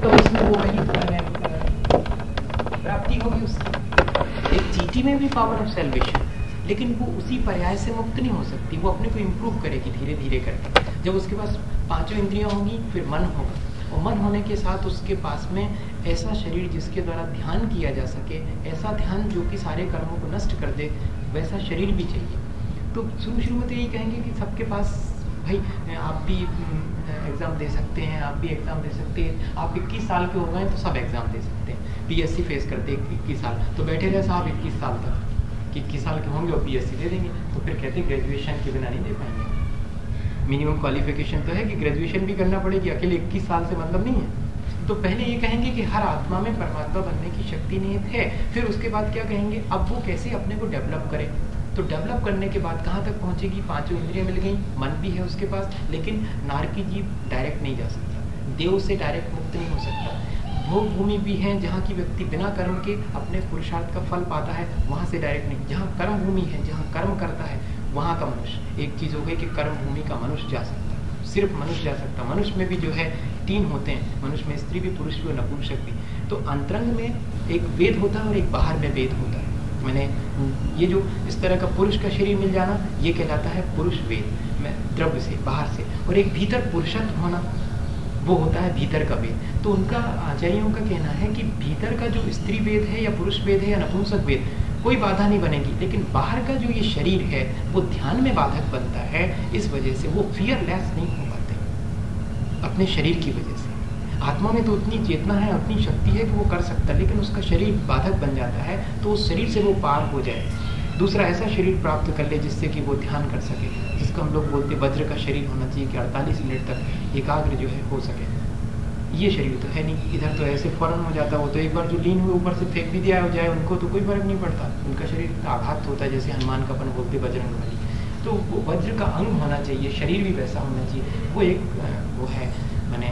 तो उसमें वो वही प्राप्ति होगी उसकी। एक चींटी में भी पावर ऑफ सेल्वेशन, लेकिन वो उसी पर्याय से मुक्त नहीं हो सकती। वो अपने को इम्प्रूव करेगी धीरे धीरे करके। जब उसके पास पांचों इंद्रियां होंगी, फिर मन होगा, और मन होने के साथ उसके पास में ऐसा शरीर जिसके द्वारा ध्यान किया जा सके, ऐसा ध्यान जो कि सारे कर्मों को नष्ट कर दे, वैसा शरीर भी चाहिए। तो शुरू में तो यही कहेंगे कि सबके पास भाई आप भी एग्ज़ाम दे सकते हैं, आप भी एग्ज़ाम दे सकते हैं, आप 21 साल के हो गए तो सब एग्ज़ाम दे सकते हैं। पीएससी फेस करते 21 साल, तो बैठे रहे साहब 21 साल तक कि 21 साल के होंगे और पीएससी दे देंगे। तो फिर कहते हैं ग्रेजुएशन के बिना नहीं दे पाएंगे। मिनिमम क्वालिफिकेशन तो है कि ग्रेजुएशन भी करना पड़ेगी, अकेले 21 साल से मतलब नहीं है। तो पहले ये कहेंगे कि हर आत्मा में परमात्मा बनने की शक्ति निहित है। फिर उसके बाद क्या कहेंगे, अब वो कैसे अपने को डेवलप करे। तो डेवलप करने के बाद कहाँ तक पहुँचेगी, पांचों इंद्रियाँ मिल गई, मन भी है उसके पास, लेकिन नार की जीव डायरेक्ट नहीं जा सकता, देव से डायरेक्ट मुक्त नहीं हो सकता। भोग भूमि भी है जहाँ की व्यक्ति बिना कर्म के अपने पुरुषार्थ का फल पाता है, वहाँ से डायरेक्ट नहीं। जहाँ कर्म भूमि है, जहाँ कर्म करता है, वहाँ का मनुष्य। एक चीज़ हो गई कि कर्म भूमि का मनुष्य जा सकता है, सिर्फ मनुष्य जा सकता। मनुष्य में भी जो है 3 होते हैं, मनुष्य में स्त्री भी, पुरुष भी और नपुंसक भी। तो अंतरंग में एक वेद होता है और एक बाहर में वेद होता है। मैंने ये जो इस तरह का पुरुष का शरीर मिल जाना, ये कहलाता है पुरुष वेद में, द्रव्य से बाहर से। और एक भीतर पुरुषत्व होना, वो होता है भीतर का वेद। तो उनका आचार्यों का कहना है कि भीतर का जो स्त्री वेद है या पुरुष वेद है या नपुंसक वेद, कोई बाधा नहीं बनेगी, लेकिन बाहर का जो ये शरीर है वो ध्यान में बाधक बनता है। इस वजह से वो फियरलेस नहीं हो पाते अपने शरीर की वजह से। आत्मा में तो उतनी चेतना है, उतनी शक्ति है कि वो कर सकता है, लेकिन उसका शरीर बाधक बन जाता है, तो उस शरीर से वो पार हो जाए, दूसरा ऐसा शरीर प्राप्त कर ले जिससे कि वो ध्यान कर सके, जिसको हम लोग बोलते वज्र का शरीर होना चाहिए कि 48 मिनट तक एकाग्र जो है हो सके। ये शरीर तो है नहीं, इधर तो ऐसे फौरन हो जाता। वो तो एक बार जो लीन हुए ऊपर से फेंक भी दिया हो जाए, उनको तो कोई फर्क नहीं पड़ता, उनका शरीर आघात होता है, जैसे हनुमान का अपन बोलते बजरंग बली। तो वो वज्र का अंग होना चाहिए, शरीर भी वैसा होना चाहिए। वो एक वो है, मैंने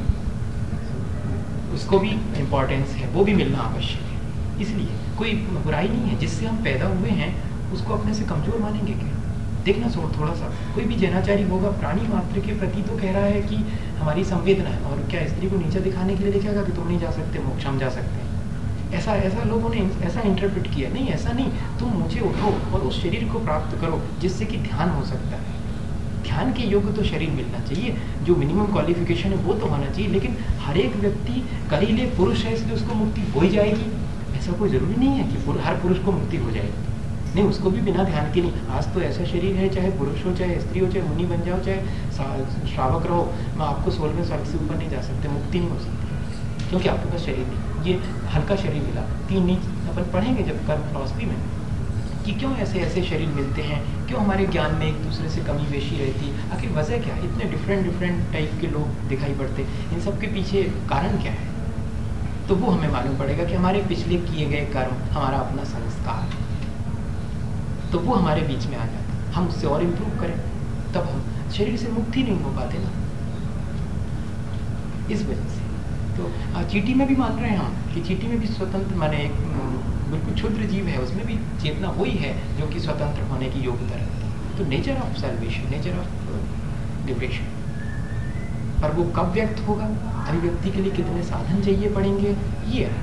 उसको भी इम्पोर्टेंस है, वो भी मिलना आवश्यक है। इसलिए कोई बुराई नहीं है, जिससे हम पैदा हुए हैं उसको अपने से कमजोर मानेंगे क्या? देखना थोड़ा सा, कोई भी जनाचारी होगा प्राणी मात्र के प्रति तो कह रहा है कि हमारी संवेदना है, और क्या स्त्री को नीचे दिखाने के लिए लिखेगा कि तुम नहीं जा सकते, मोक्ष हम जा सकते हैं। ऐसा लोगों ने ऐसा इंटरप्रेट किया। नहीं, ऐसा नहीं, तुम मुझे उठो और उस शरीर को प्राप्त करो जिससे कि ध्यान हो सकता है। ध्यान के योग्य तो शरीर मिलना चाहिए, जो मिनिमम क्वालिफिकेशन है वो तो होना चाहिए, लेकिन हर एक व्यक्ति कर ही ले, पुरुष है इसलिए उसको मुक्ति हो ही जाएगी, ऐसा कोई ज़रूरी नहीं है कि हर पुरुष को मुक्ति हो जाएगी। नहीं, उसको भी बिना ध्यान के नहीं। आज तो ऐसा शरीर है, चाहे पुरुष हो, चाहे स्त्री हो, चाहे मुनि बन जाओ, चाहे श्रावक रहो, मैं आपको 16वें स्वर्ग से ऊपर नहीं जा सकते, मुक्ति नहीं हो सकती, क्योंकि आपके पास शरीर नहीं। ये हल्का शरीर मिला। 3 नीच अपन पढ़ेंगे जब कर्म फिलॉसफी में कि क्यों ऐसे ऐसे शरीर मिलते हैं, क्यों हमारे ज्ञान में एक दूसरे से कमी बेशी रहती, आखिर वजह क्या है, इतने डिफरेंट टाइप के लोग दिखाई पड़ते, इन सब के पीछे कारण क्या है। तो वो हमें मालूम पड़ेगा कि हमारे पिछले किए गए कर्म, हमारा अपना संस्कार, तो वो हमारे बीच में आ जाता है। हम उससे और इम्प्रूव करें, तब हम शरीर से मुक्ति नहीं हो पाते ना, इस वजह से। तो चींटी में भी मान रहे हैं हम कि चींटी में भी स्वतंत्र, माने एक बिल्कुल क्षुद्र जीव है, उसमें भी चेतना वही है जो कि स्वतंत्र होने की योग्यता रखती है। तो nature of salvation, nature of liberation, पर वो कब व्यक्त होगा, अभिव्यक्ति के लिए कितने साधन चाहिए पड़ेंगे, ये है।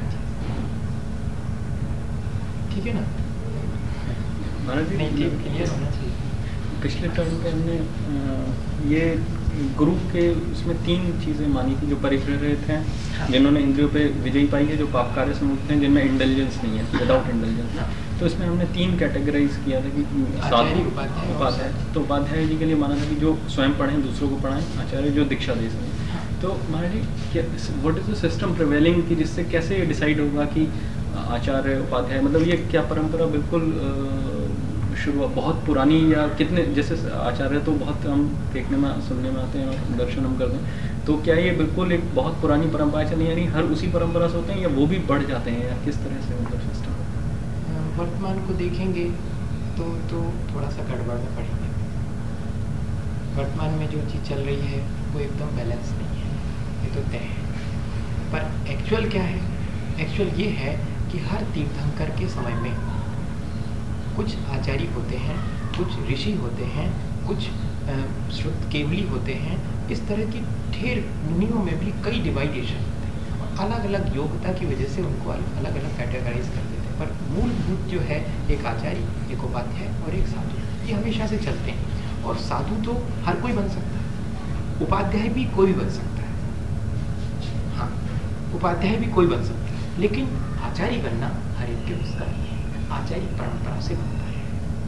ठीक है ना? नहीं, क्लियर होना चाहिए। पिछले टर्म पे हमने ये गुरु के उसमें 3 चीज़ें मानी थी जो परिप्रेरित हैं, हाँ। जिन्होंने इंद्रियों पे विजयी पाई है, जो पाप कार्य से मुक्त हैं, जिनमें इंटेलिजेंस नहीं है, विदाउट इंटेलिजेंस। हाँ। तो इसमें हमने 3 कैटेगराइज किया था कि साधु उपाध्याय, तो उपाध्याय जी के लिए माना था कि जो स्वयं पढ़ें, दूसरों को पढ़ाएं, आचार्य जो दीक्षा दे सकें। हाँ। तो Maharaj ji, what is the system prevailing कि जिससे कैसे डिसाइड होगा कि आचार्य उपाध्याय, मतलब ये क्या परंपरा बिल्कुल शुरू बहुत पुरानी, या कितने, जैसे आचार्य तो बहुत हम देखने में सुनने में आते हैं, दर्शन हम करते हैं, तो क्या ये बिल्कुल एक बहुत पुरानी परंपरा चली, यानी हर उसी परंपरा से होते हैं, या वो भी बढ़ जाते हैं, या किस तरह से मतलब सिस्टम? वर्तमान को देखेंगे तो थोड़ा सा गड़बड़ में पड़ेंगे। वर्तमान में जो चीज़ चल रही है वो एकदम बैलेंस नहीं है, ये तो तय है। पर एक्चुअल क्या है? एक्चुअल ये है कि हर तीर्थंकर के समय में कुछ आचार्य होते हैं, कुछ ऋषि होते हैं, कुछ श्रुत केवली होते हैं, इस तरह की ढेर मुनियों में भी कई डिवाइडेशन होते हैं। अलग अलग योग्यता की वजह से उनको अलग अलग कैटेगराइज कर देते हैं। पर मूलभूत जो है एक आचार्य, एक उपाध्याय और एक साधु, ये हमेशा से चलते हैं। और साधु तो हर कोई बन सकता है, उपाध्याय भी कोई भी बन सकता है। हाँ, उपाध्याय भी कोई बन सकता है, लेकिन आचार्य बनना हर एक के उसका नहीं है। आचार्य परंपरा से बनता है।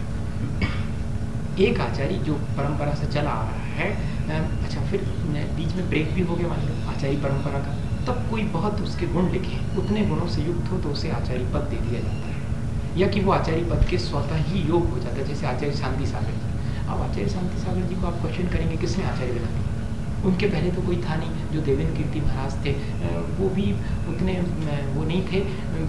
एक आचार्य जो परंपरा से चला आ रहा है, अच्छा फिर बीच में ब्रेक भी हो गया मान लो आचार्य परंपरा का, तब कोई बहुत उसके गुण लिखे, उतने गुणों से युक्त हो तो उसे आचार्य पद दे दिया जाता है, या कि वो आचार्य पद के स्वतः ही योग हो जाता है। जैसे आचार्य शांति सागर जी, अब आचार्य शांति सागर जी को आप क्वेश्चन करेंगे किसने आचार्य बना दिया? उनके पहले तो कोई था नहीं। जो देवेंद्र कीर्ति महाराज थे वो भी उतने वो नहीं थे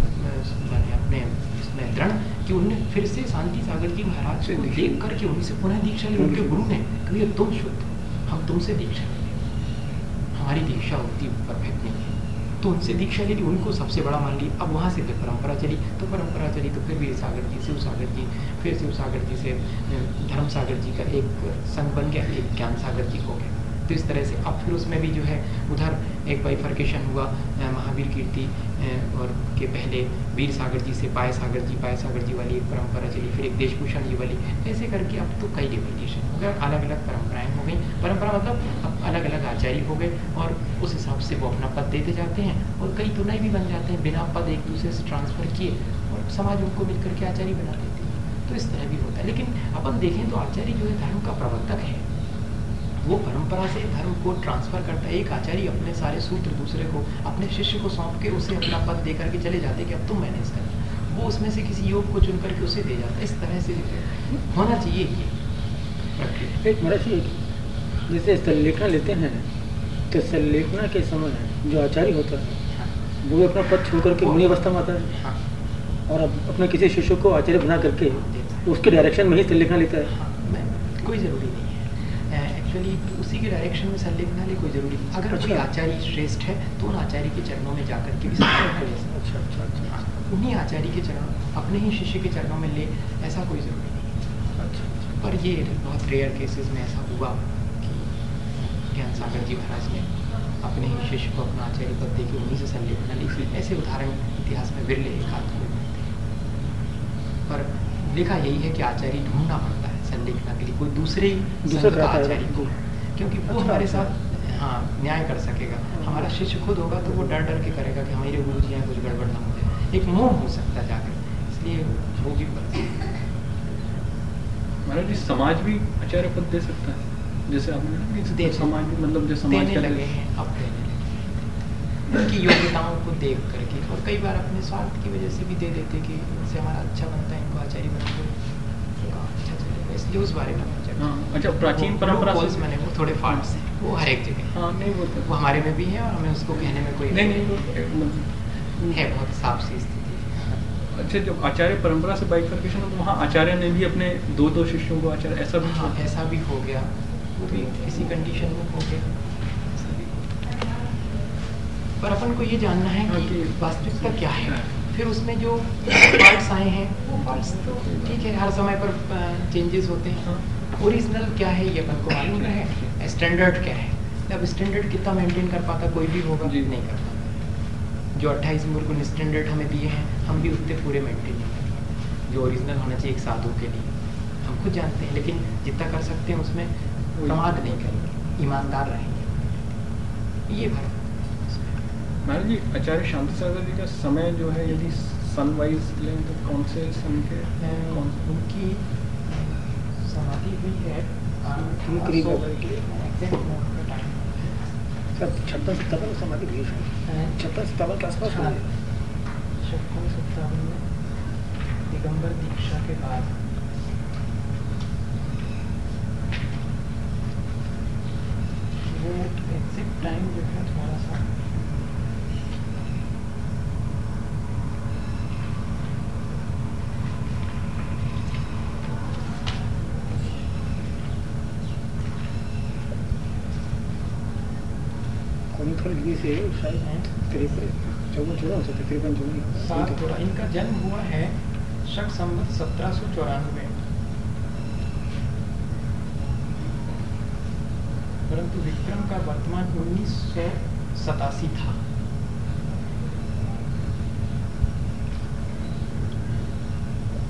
अपने इसमें दृढ़ कि उन्होंने फिर से शांति सागर जी महाराज को देख करके उनसे पुनः दीक्षा ली। उनके गुरु ने कहा तुम शुद्ध, हम तुमसे दीक्षा लेंगे, हमारी दीक्षा होती परफेक्ट नहीं है, तो उनसे दीक्षा ले ली, उनको सबसे बड़ा मान ली। अब वहाँ से फिर परंपरा चली, तो परंपरा चली तो फिर वीर सागर जी, शिव सागर जी, फिर शिव सागर जी से धर्म सागर जी का एक संघ बन गया, एक ज्ञान सागर जी हो गया। तो इस तरह से अब फिर उसमें भी जो है उधर एक बाइफर्केशन हुआ, महावीर कीर्ति और के पहले वीर सागर जी से पाय सागर जी वाली एक परंपरा चली, फिर एक देशभूषण जी वाली, ऐसे करके अब तो कई डिफिकेशन हो गए, अलग अलग परंपराएं हो गई। परंपरा मतलब अब अलग अलग आचार्य हो गए और उस हिसाब से वो अपना पद देते जाते हैं, और कई तो नए भी बन जाते हैं बिना पद एक दूसरे से ट्रांसफर किए, और समाज उनको मिलकर के आचार्य बना देती है। तो इस तरह भी होता है। लेकिन अपन देखें तो आचार्य जो है धर्म का प्रवर्तक है, वो परंपरा से धर्म को ट्रांसफर करता है। एक आचार्य अपने सारे सूत्र दूसरे को, अपने शिष्य को सौंप के उसे अपना पद दे करके चले जाते कि अब तुम मैनेज कर, वो उसमें से किसी योग को चुन करके उसे दे जाता है। इस तरह से होना चाहिए ये एक महर्षि, जैसे संलेखना लेते हैं तो संलेखना के समय जो आचार्य होता है वो अपना पद छोड़ करके मुनि अवस्था में आता है, और अपने किसी शिष्य को आचार्य बना करके उसके डायरेक्शन में ही संलेखना लेता है। कोई जरूरी नहीं है एक्चुअली, उसी के डायरेक्शन में संलेखना ले कोई जरूरी नहीं। अगर कोई आचार्य श्रेष्ठ है तो उन आचार्य के चरणों में जाकर के भी संलेखना ले सकते हैं। उन्हीं आचार्य के चरणों, अपने ही शिष्य के चरणों में ले, ऐसा कोई जरूरी नहीं। पर ये बहुत रेयर केसेस में ऐसा हुआ कि ज्ञान सागर जी महाराज ने अपने ही शिष्य को अपना आचार्य पद दे के उन्हीं से संलेखना ली। ऐसे उदाहरण इतिहास में विरले एक आध हुए थे। पर देखा यही है कि आचार्य ढूंढना पड़ता है संलेखना के लिए कोई दूसरे का आचार्य को, क्योंकि वो हमारे साथ हाँ न्याय कर सकेगा। हमारा शिष्य खुद होगा तो वो डर डर के करेगा कि हमारे गुरु जी हैं कुछ गड़बड़ ना हो जाए, एक मोह हो सकता है जाकर, इसलिए वो भी महाराज जी समाज भी आचार्य पद दे सकता है, जैसे आपने समाज भी मतलब जो समाज देने लगे हैं, अब देने लगे उनकी योग्यताओं को देख करके, और कई बार अपने स्वार्थ की वजह से भी दे देते कि इनसे हमारा अच्छा बनता है, इनको आचार्य बना दो अच्छा चलेगा, इसलिए उस बारे में अच्छा प्राचीन परंपरा मैंने वो थोड़े फाल्ट हैं, वो हर एक जगह हाँ नहीं वो हमारे में भी है, और हमें उसको कहने में कोई नहीं है, बहुत साफ सी स्थिति। अच्छा, जब आचार्य परंपरा से बाइफर्केशन हो तो वहाँ आचार्य ने भी अपने दो शिष्यों को आचार्य ऐसा भी हाँ ऐसा भी हो गया, वो भी किसी कंडीशन में हो गया। पर अपन को ये जानना है कि वास्तविकता क्या है, फिर उसमें जो फॉल्ट्स आए हैं वो फॉल्ट्स तो ठीक है, हर समय पर चेंजेस होते हैं। ओरिजिनल क्या है ये अपन को मालूम है, स्टैंडर्ड क्या है। अब स्टैंडर्ड कितना मेंटेन कर पाता कोई भी होगा, नहीं कर पाता। जो 28 मूल स्टैंडर्ड हमें दिए हैं हम भी उतने पूरे मेंटेन नहीं करते, जो ओरिजिनल होना चाहिए एक साधु के लिए हम खुद जानते हैं, लेकिन जितना कर सकते हैं उसमें प्रमाद नहीं करेंगे, ईमानदार रहेंगे, ये फर्क। महाराज जी आचार्य शांति सागर जी का समय जो है यदि सन वाइज लें तो कौन से सन के उनकी समाधि हुई है 56-57 समाधि हुई है, 56-57 के आसपास हुई है। 56-57 में दिगंबर दीक्षा के बाद वो एग्जैक्ट टाइम जो है थोड़ा सा से शायद तकरीबन 14 हो सकता है, तकरीबन 7 इनका जन्म हुआ है शक संवत 1794, परंतु विक्रम का वर्तमान 1987 था।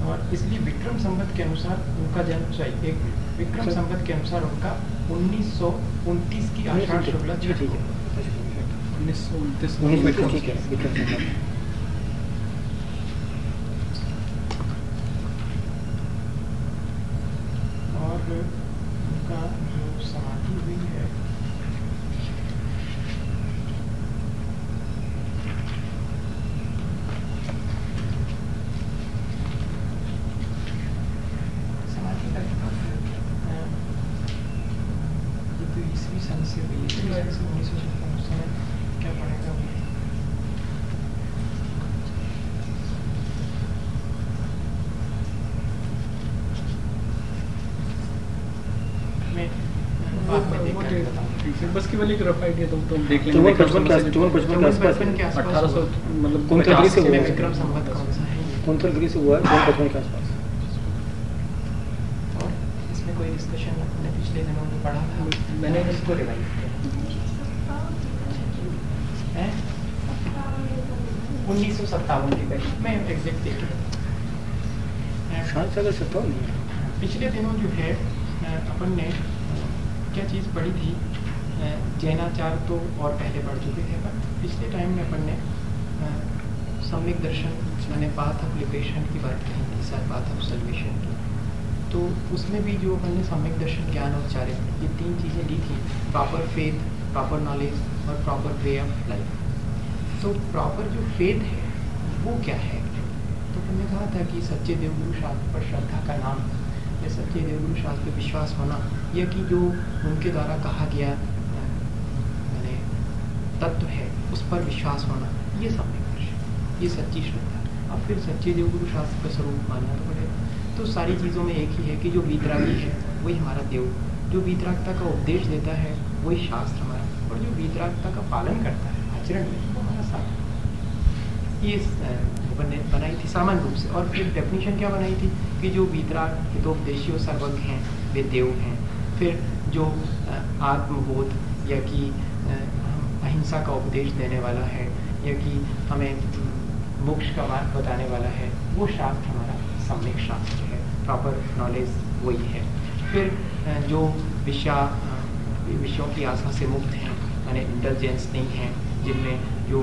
और इसलिए विक्रम संवत के अनुसार उनका जन्म विक्रम संवत के अनुसार उनका 1929 की आषाढ़ शुक्ला छठ को 1929 और उनका जो समाधि हुई है समाधि का ये तो ईस्वी सन से हुई है, 1956 समय क्या पड़ेगा वो बस केवल एक रफ आइडिया तुम देख लेंगे। 54-55 के आसपास 1800 मतलब कौन सा गिरी से हुआ है? विक्रम संवत कौन सा है ये? कौन सा गिरी से हुआ है? 55 के आसपास। और इसमें कोई डिस्कशन हमने पिछले दिनों में पढ़ा था, मैंने इसको रिवाइज किया है 1957 की बैच में एग्जैक्ट देख शायद से अगर 57 नहीं है। पिछले दिनों जो है अपन ने क्या चीज़ पढ़ी थी, जैनाचार तो और पहले पढ़ चुके थे, पर पिछले टाइम में अपन ने सम्यक दर्शन मैंने पाथ ऑफ लिबरेशन की बात कही थी, सर पाथ ऑफ सल्वेशन की। तो उसमें भी जो अपन ने सम्यक दर्शन, ज्ञान और चार्य, ये 3 चीज़ें ली थी, प्रॉपर फेथ, प्रॉपर नॉलेज और प्रॉपर वे ऑफ लाइफ। तो प्रॉपर जो फेथ है वो क्या है? तो अपन ने कहा था कि सच्चे देवगुरु शास्त्र पर श्रद्धा का नाम या सच्चे देवगुरु शास्त्र पर विश्वास होना, या कि जो उनके द्वारा कहा गया मैंने तत्व है उस पर विश्वास होना, ये सम्यक दर्शन, ये सच्ची श्रद्धा। अब फिर सच्चे देवगुरु शास्त्र का स्वरूप मानना तो पड़ेगा। तो सारी चीज़ों में एक ही है कि जो वीतरागी है वही हमारा देव, जो वीतरागता का उपदेश देता है वही शास्त्र हमारा, और जो वीतरागता का पालन करता है आचरण में वो हमारा शास्त्र। ये बनाई थी सामान्य रूप से। और फिर डेफिनेशन क्या बनाई थी कि जो वीतराग हितोपदेशी और सर्वज्ञ हैं वे देव हैं। फिर जो आत्मबोध या कि अहिंसा का उपदेश देने वाला है या कि हमें मोक्ष का मार्ग बताने वाला है, वो शास्त्र हमारा सम्यक शास्त्र है, प्रॉपर नॉलेज वही है। फिर जो विषयों की आशा से मुक्त हैं, माने इंटेलिजेंस नहीं है, जिनमें जो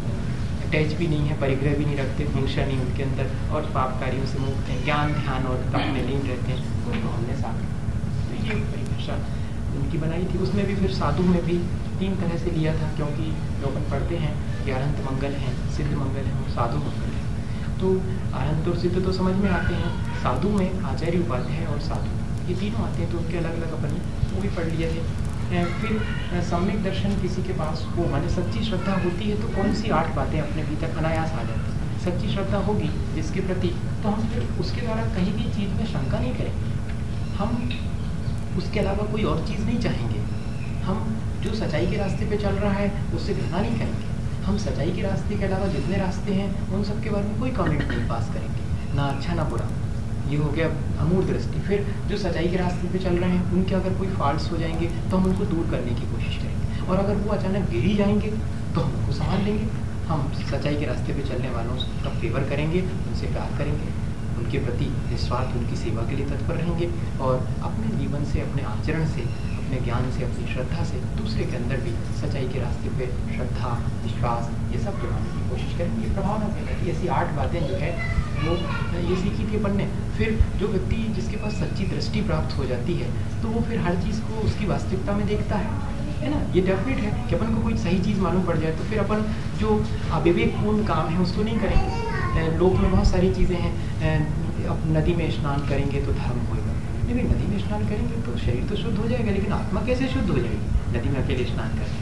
अटैच भी नहीं है, परिग्रह भी नहीं रखते, हिंसा नहीं उनके अंदर, और पाप कार्यों से मुक्त हैं, ज्ञान ध्यान और तप में लीन रहते हैं, उनको हमने साथ। तो ये परिभाषा उनकी बनाई थी। उसमें भी फिर साधु में भी 3 तरह से लिया था, क्योंकि जो अपन पढ़ते हैं कि अरहंत मंगल हैं, सिद्ध मंगल हैं और साधु मंगल हैं। तो अरहंत और सिद्ध तो समझ में आते हैं, साधु में आचार्य उपाध्याय और साधु ये तीनों आते हैं, तो उनके अलग अलग अपन वो भी पढ़ लिए थे। फिर सम्यक दर्शन किसी के पास हो, माने सच्ची श्रद्धा होती है तो कौन सी 8 बातें अपने भीतर अनायास आ जाती हैं। सच्ची श्रद्धा होगी जिसके प्रति, तो हम फिर उसके द्वारा कहीं भी चीज़ में शंका नहीं करेंगे, हम उसके अलावा कोई और चीज़ नहीं चाहेंगे। हम जो सच्चाई के रास्ते पे चल रहा है उससे घृणा नहीं करेंगे। हम सच्चाई के रास्ते के अलावा जितने रास्ते हैं उन सब के बारे में कोई कमेंट नहीं पास करेंगे, ना अच्छा ना बुरा। ये हो गया अमूर्त दृष्टि। फिर जो सच्चाई के रास्ते पे चल रहे हैं उनके अगर कोई फॉल्ट्स हो जाएंगे तो हम उनको दूर करने की कोशिश करेंगे, और अगर वो अचानक गिर ही जाएंगे तो हम उनको संभाल लेंगे। हम सच्चाई के रास्ते पे चलने वालों का फेवर करेंगे, उनसे प्यार करेंगे, उनके प्रति निस्वार्थ उनकी सेवा के लिए तत्पर रहेंगे, और अपने जीवन से, अपने आचरण से, अपने ज्ञान से, अपनी श्रद्धा से दूसरे के अंदर भी सच्चाई के रास्ते पे श्रद्धा, विश्वास ये सब जमाने की कोशिश करेंगे। ये प्रभाव न फैलाएगी। ऐसी 8 बातें जो है वो ये सीखी थी अपन ने। फिर जो व्यक्ति जिसके पास सच्ची दृष्टि प्राप्त हो जाती है तो वो फिर हर चीज़ को उसकी वास्तविकता में देखता है ना। ये डेफिनेट है कि अपन को कोई सही चीज़ मालूम पड़ जाए तो फिर अपन जो अविवेकपूर्ण काम है उसको नहीं करेंगे। लोक में बहुत सारी चीज़ें हैं, अब नदी में स्नान करेंगे तो धर्म होगा, नहीं नदी में स्नान करेंगे तो शरीर तो शुद्ध हो जाएगा, लेकिन आत्मा कैसे शुद्ध हो जाएगी नदी में अकेले स्नान करेंगे?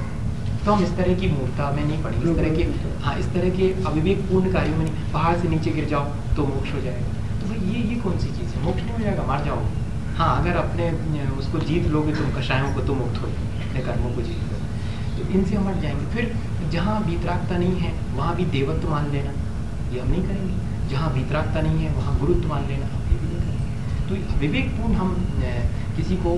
तो हम इस तरह की मूर्खता में नहीं पड़ेंगे, इस तरह के इस तरह के अविवेकपूर्ण कार्यों में नहीं। पहाड़ से नीचे गिर जाओ तो मोक्ष हो जाएगा, तो भाई ये कौन सी चीज़ है? मोक्ष नहीं हो जाएगा, मार जाओगे। हाँ, अगर अपने उसको जीत लोगे तुम कषायों को तो मुक्त हो, अपने कर्मों को जीत लो, तो इनसे हम हट जाएंगे। फिर जहाँ वीतरागता नहीं है वहाँ भी देवत्व मान लेना, ये हम नहीं करेंगे। जहाँ वीतरागता नहीं है वहाँ गुरुत्व मान लेना, हम ये भी नहीं करेंगे। तो विवेकपूर्ण हम किसी को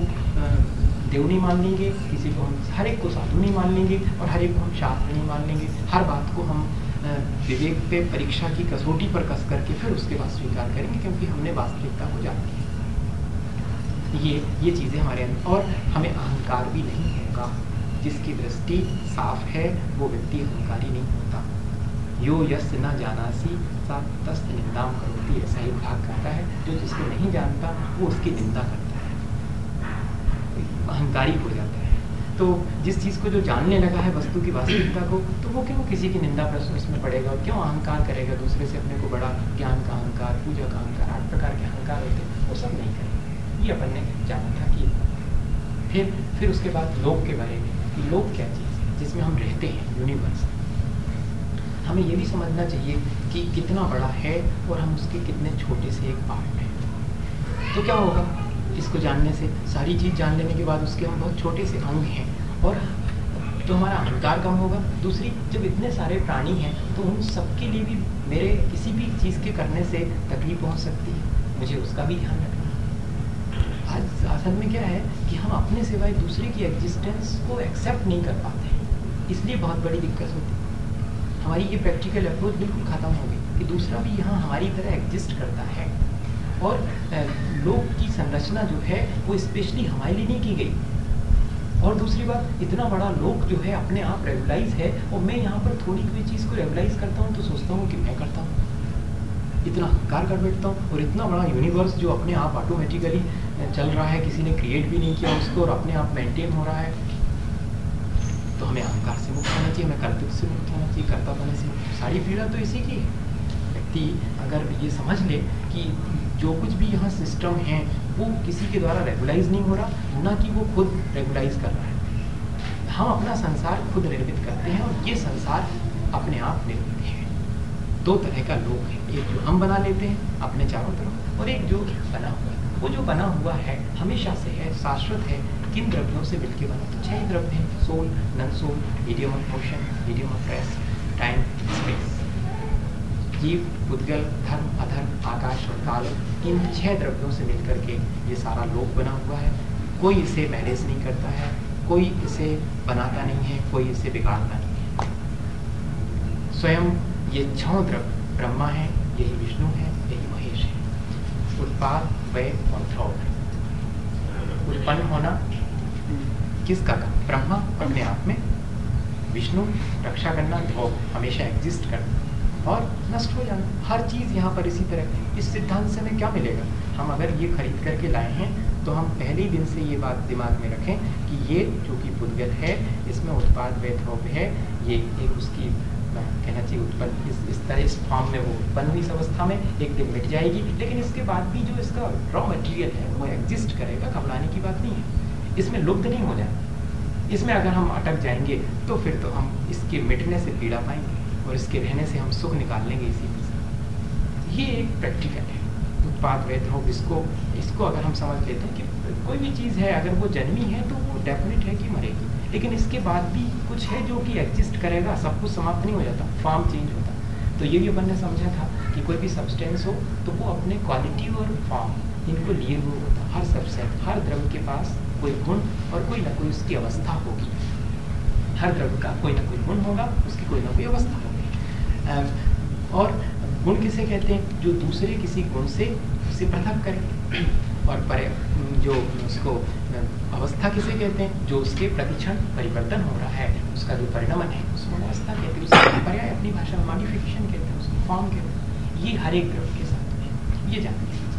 देव नहीं मान लेंगे, किसी को हम हर एक को साधु नहीं मान लेंगे, और हर एक को हम शास्त्र नहीं मान लेंगे। हर बात को हम विवेक पे परीक्षा की कसौटी पर कस करके फिर उसके बाद स्वीकार करेंगे, क्योंकि हमने वास्तविकता को जान लिया। ये चीज़ें हमारे अंदर, और हमें अहंकार भी नहीं होगा। जिसकी दृष्टि साफ है वो व्यक्ति अहंकारी नहीं होता। यो यस्य न जानासी सा तस्त निंदाम करोति, ऐसा एक भाग कहता है, जो जिसको नहीं जानता वो उसकी निंदा करता है, अहंकारी हो जाता है। तो जिस चीज़ को जो जानने लगा है वस्तु की वास्तविकता को, तो वो क्यों किसी की निंदा प्रश्न उसमें पड़ेगा, और क्यों अहंकार करेगा, दूसरे से अपने को बड़ा, ज्ञान का अहंकार, पूजा का अहंकार, 8 प्रकार के अहंकार होते हैं, वो सब नहीं करेंगे। ये अपन ने जाना था कि फिर उसके बाद लोक के बारे में, कि लोक क्या चीज़ है जिसमें हम रहते हैं, यूनिवर्स। हमें ये भी समझना चाहिए कि कितना बड़ा है और हम उसके कितने छोटे से एक पार्ट हैं। तो क्या होगा इसको जानने से, सारी चीज़ जान लेने के बाद उसके हम बहुत छोटे से अंग हैं, और तो हमारा अहंकार कम होगा। दूसरी, जब इतने सारे प्राणी हैं तो उन सबके लिए भी मेरे किसी भी चीज़ के करने से तकलीफ पहुँच सकती है, मुझे उसका भी ध्यान रखना। आज असल में क्या है कि हम अपने सिवाय दूसरे की एग्जिस्टेंस को एक्सेप्ट नहीं कर पाते हैं, इसलिए बहुत बड़ी दिक्कत होती है। हमारी ये प्रैक्टिकल अप्रोच बिल्कुल ख़त्म हो गई कि दूसरा भी यहाँ हमारी तरह एग्जिस्ट करता है, और लोक की संरचना जो है वो स्पेशली हमारे लिए नहीं की गई। और दूसरी बात, इतना बड़ा लोक जो है अपने आप रेगुलाइज है, और मैं यहाँ पर थोड़ी कोई चीज़ को रेगुलाइज करता हूँ तो सोचता हूँ कि मैं करता हूँ, इतना अहंकार कर बैठता हूँ। और इतना बड़ा यूनिवर्स जो अपने आप ऑटोमेटिकली चल रहा है, किसी ने क्रिएट भी नहीं किया उसको, और अपने आप मेंटेन हो रहा है, तो हमें अहंकार से मुक्त होना चाहिए, हमें कर्तव्य से मुक्त होना चाहिए, कर्तापन से। सारी पीड़ा तो इसी की है। व्यक्ति अगर ये समझ ले कि जो कुछ भी यहाँ सिस्टम है वो किसी के द्वारा रेगुलाइज नहीं हो रहा, ना कि वो खुद रेगुलाइज कर रहा है। हम अपना संसार खुद निर्मित करते हैं, और ये संसार अपने आप निर्मित है। 2 तरह का लोक है, एक जो हम बना लेते हैं अपने चारों तरफ, और एक जो बना हुआ है। वो जो बना हुआ है हमेशा से है, शाश्वत है, किन द्रव्यों से मिलकर बना? तो 6 द्रव्य हैं, soul, non soul, medium of motion, medium of rest, time, space. जीव, पुद्गल, धर्म, अधर्म, आकाश और काल, इन 6 द्रव्यों से मिलकर के ये सारा लोक बना हुआ है। कोई इसे मैनेज नहीं करता है, कोई इसे बनाता नहीं है, कोई इसे बिगाड़ता नहीं है। स्वयं ये 6 द्रव्य ब्रह्मा है, यही विष्णु है, यही महेश है। उत्पाद, व्यय और ध्रुव। उत्पन्न होना किसका काम? ब्रह्मा अपने आप में, विष्णु रक्षा करना, ध्रुव हमेशा एग्जिस्ट करना, और नष्ट हो जाना। हर चीज़ यहाँ पर इसी तरह। इस सिद्धांत से हमें क्या मिलेगा? हम अगर ये खरीद करके लाए हैं तो हम पहले ही दिन से ये बात दिमाग में रखें कि ये जो कि पुद्गल है, इसमें उत्पाद, व्यय, ध्रुव है, ये एक उसकी कहना चाहिए उत्पन्न इस तरह इस फॉर्म में वो उत्पन्न हुई इस अवस्था में एक दिन मिट जाएगी, लेकिन इसके बाद भी जो इसका रॉ मटेरियल है वो एग्जिस्ट करेगा। घबराने की बात नहीं है, इसमें लुप्त नहीं हो जाए। इसमें अगर हम अटक जाएंगे तो फिर तो हम इसके मिटने से पीड़ा पाएंगे, और इसके रहने से हम सुख निकाल लेंगे इसी में से। ये एक प्रैक्टिकल है, उत्पाद, व्यय, ध्रुव। इसको अगर हम समझ लेते हैं कि कोई भी चीज़ है अगर वो जन्मी है तो वो डेफिनेट है कि मरेगी, लेकिन इसके बाद भी कुछ है जो कि एग्जिस्ट करेगा। सब कुछ समाप्त नहीं हो जाता, फॉर्म चेंज होता। तो ये भी अपन ने समझा था कि कोई भी सब्सटेंस हो तो वो अपने क्वालिटी और फॉर्म इनको लिए हुए होता। हर सब्सटेंस, हर द्रव्य के पास कोई गुण और कोई ना कोई उसकी अवस्था होगी। हर द्रव्य का कोई ना कोई गुण होगा, उसकी कोई ना कोई अवस्था होगी। और गुण किसे कहते हैं? जो दूसरे किसी गुण से उसे पृथक करे। और जो उसको अवस्था किसे कहते हैं? जो उसके प्रतिक्षण परिवर्तन हो रहा है, उसका जो परिणमन है उसको अवस्था कहते हैं। उसका पर्याय अपनी भाषा में मॉडिफिकेशन कहते हैं, उसको फॉर्म कहते हैं। ये हर एक द्रव्य के साथ में ये जानते हैं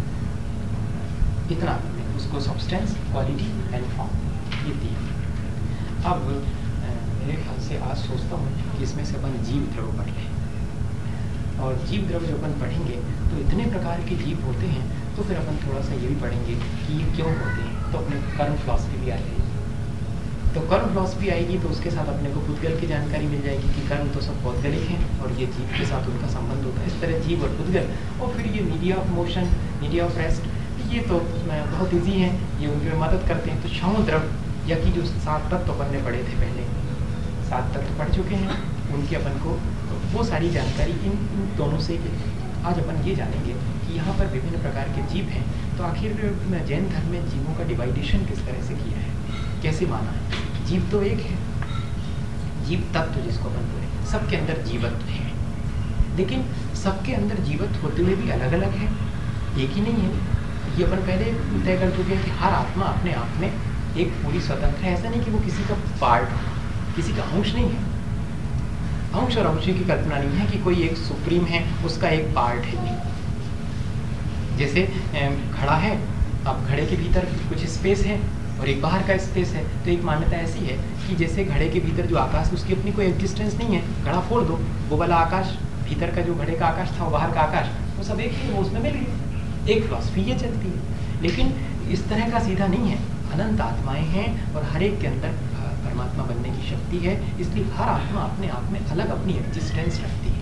चीज़। इतना उसको सब्सटेंस, क्वालिटी एंड फॉर्म ये दिया। अब मेरे ख्याल से आज सोचता हूँ कि इसमें से अपन जीव द्रव्य पढ़ लें। और जीव द्रव्य जब अपन पढ़ेंगे तो इतने प्रकार के जीव होते हैं, तो फिर अपन थोड़ा सा ये भी पढ़ेंगे कि ये क्यों होते हैं। तो अपने कर्म फिलॉसफी भी आ जाएगी। तो कर्म फिलॉसफी आएगी तो उसके साथ अपने को पुद्गल की जानकारी मिल जाएगी कि कर्म तो सब पौद्गलिक हैं और ये जीव के साथ उनका संबंध होता है। इस तरह जीव और पुद्गल, और फिर ये media of motion, media of rest, ये तो बहुत ईजी हैं, ये उनकी मदद करते हैं। तो 6 द्रव्य या कि जो 7 तत्व अपन ने पढ़े थे पहले, 7 तत्व पढ़ चुके हैं, उनकी अपन को वो सारी जानकारी इन दोनों से। आज अपन ये जानेंगे कि यहाँ पर विभिन्न प्रकार के जीव हैं। तो आखिर जैन धर्म में जीवों का डिवाइडेशन किस तरह से किया है, कैसे माना है? जीव तो एक है, जीव तत्व जिसको अपन बोले, सबके अंदर जीवत्व है, लेकिन सबके अंदर जीवत्व होते हुए भी अलग अलग है, एक ही नहीं है। ये अपन पहले तय कर चुके हैं कि हर आत्मा अपने आप में एक पूरी स्वतंत्र है। ऐसा नहीं कि वो किसी का पार्ट, किसी का अंश नहीं है। अंश और अंश की कल्पना नहीं है कि कोई एक सुप्रीम है, उसका एक पार्ट है, नहीं। जैसे घड़ा है, अब घड़े के भीतर कुछ स्पेस है और एक बाहर का स्पेस है, तो एक मान्यता ऐसी है कि जैसे घड़े के भीतर जो आकाश, उसकी अपनी कोई एग्जिस्टेंस नहीं है, घड़ा फोड़ दो, वो वाला आकाश, भीतर का जो घड़े का आकाश था, वो बाहर का आकाश, वो सब एक ही, वो उसमें मिल गई। एक फिलॉसफी ये चलती है, लेकिन इस तरह का सीधा नहीं है। अनंत आत्माएं हैं और हर एक के अंदर परमात्मा बनने की शक्ति है, इसलिए हर आत्मा अपने आप में अलग अपनी एग्जिस्टेंस रखती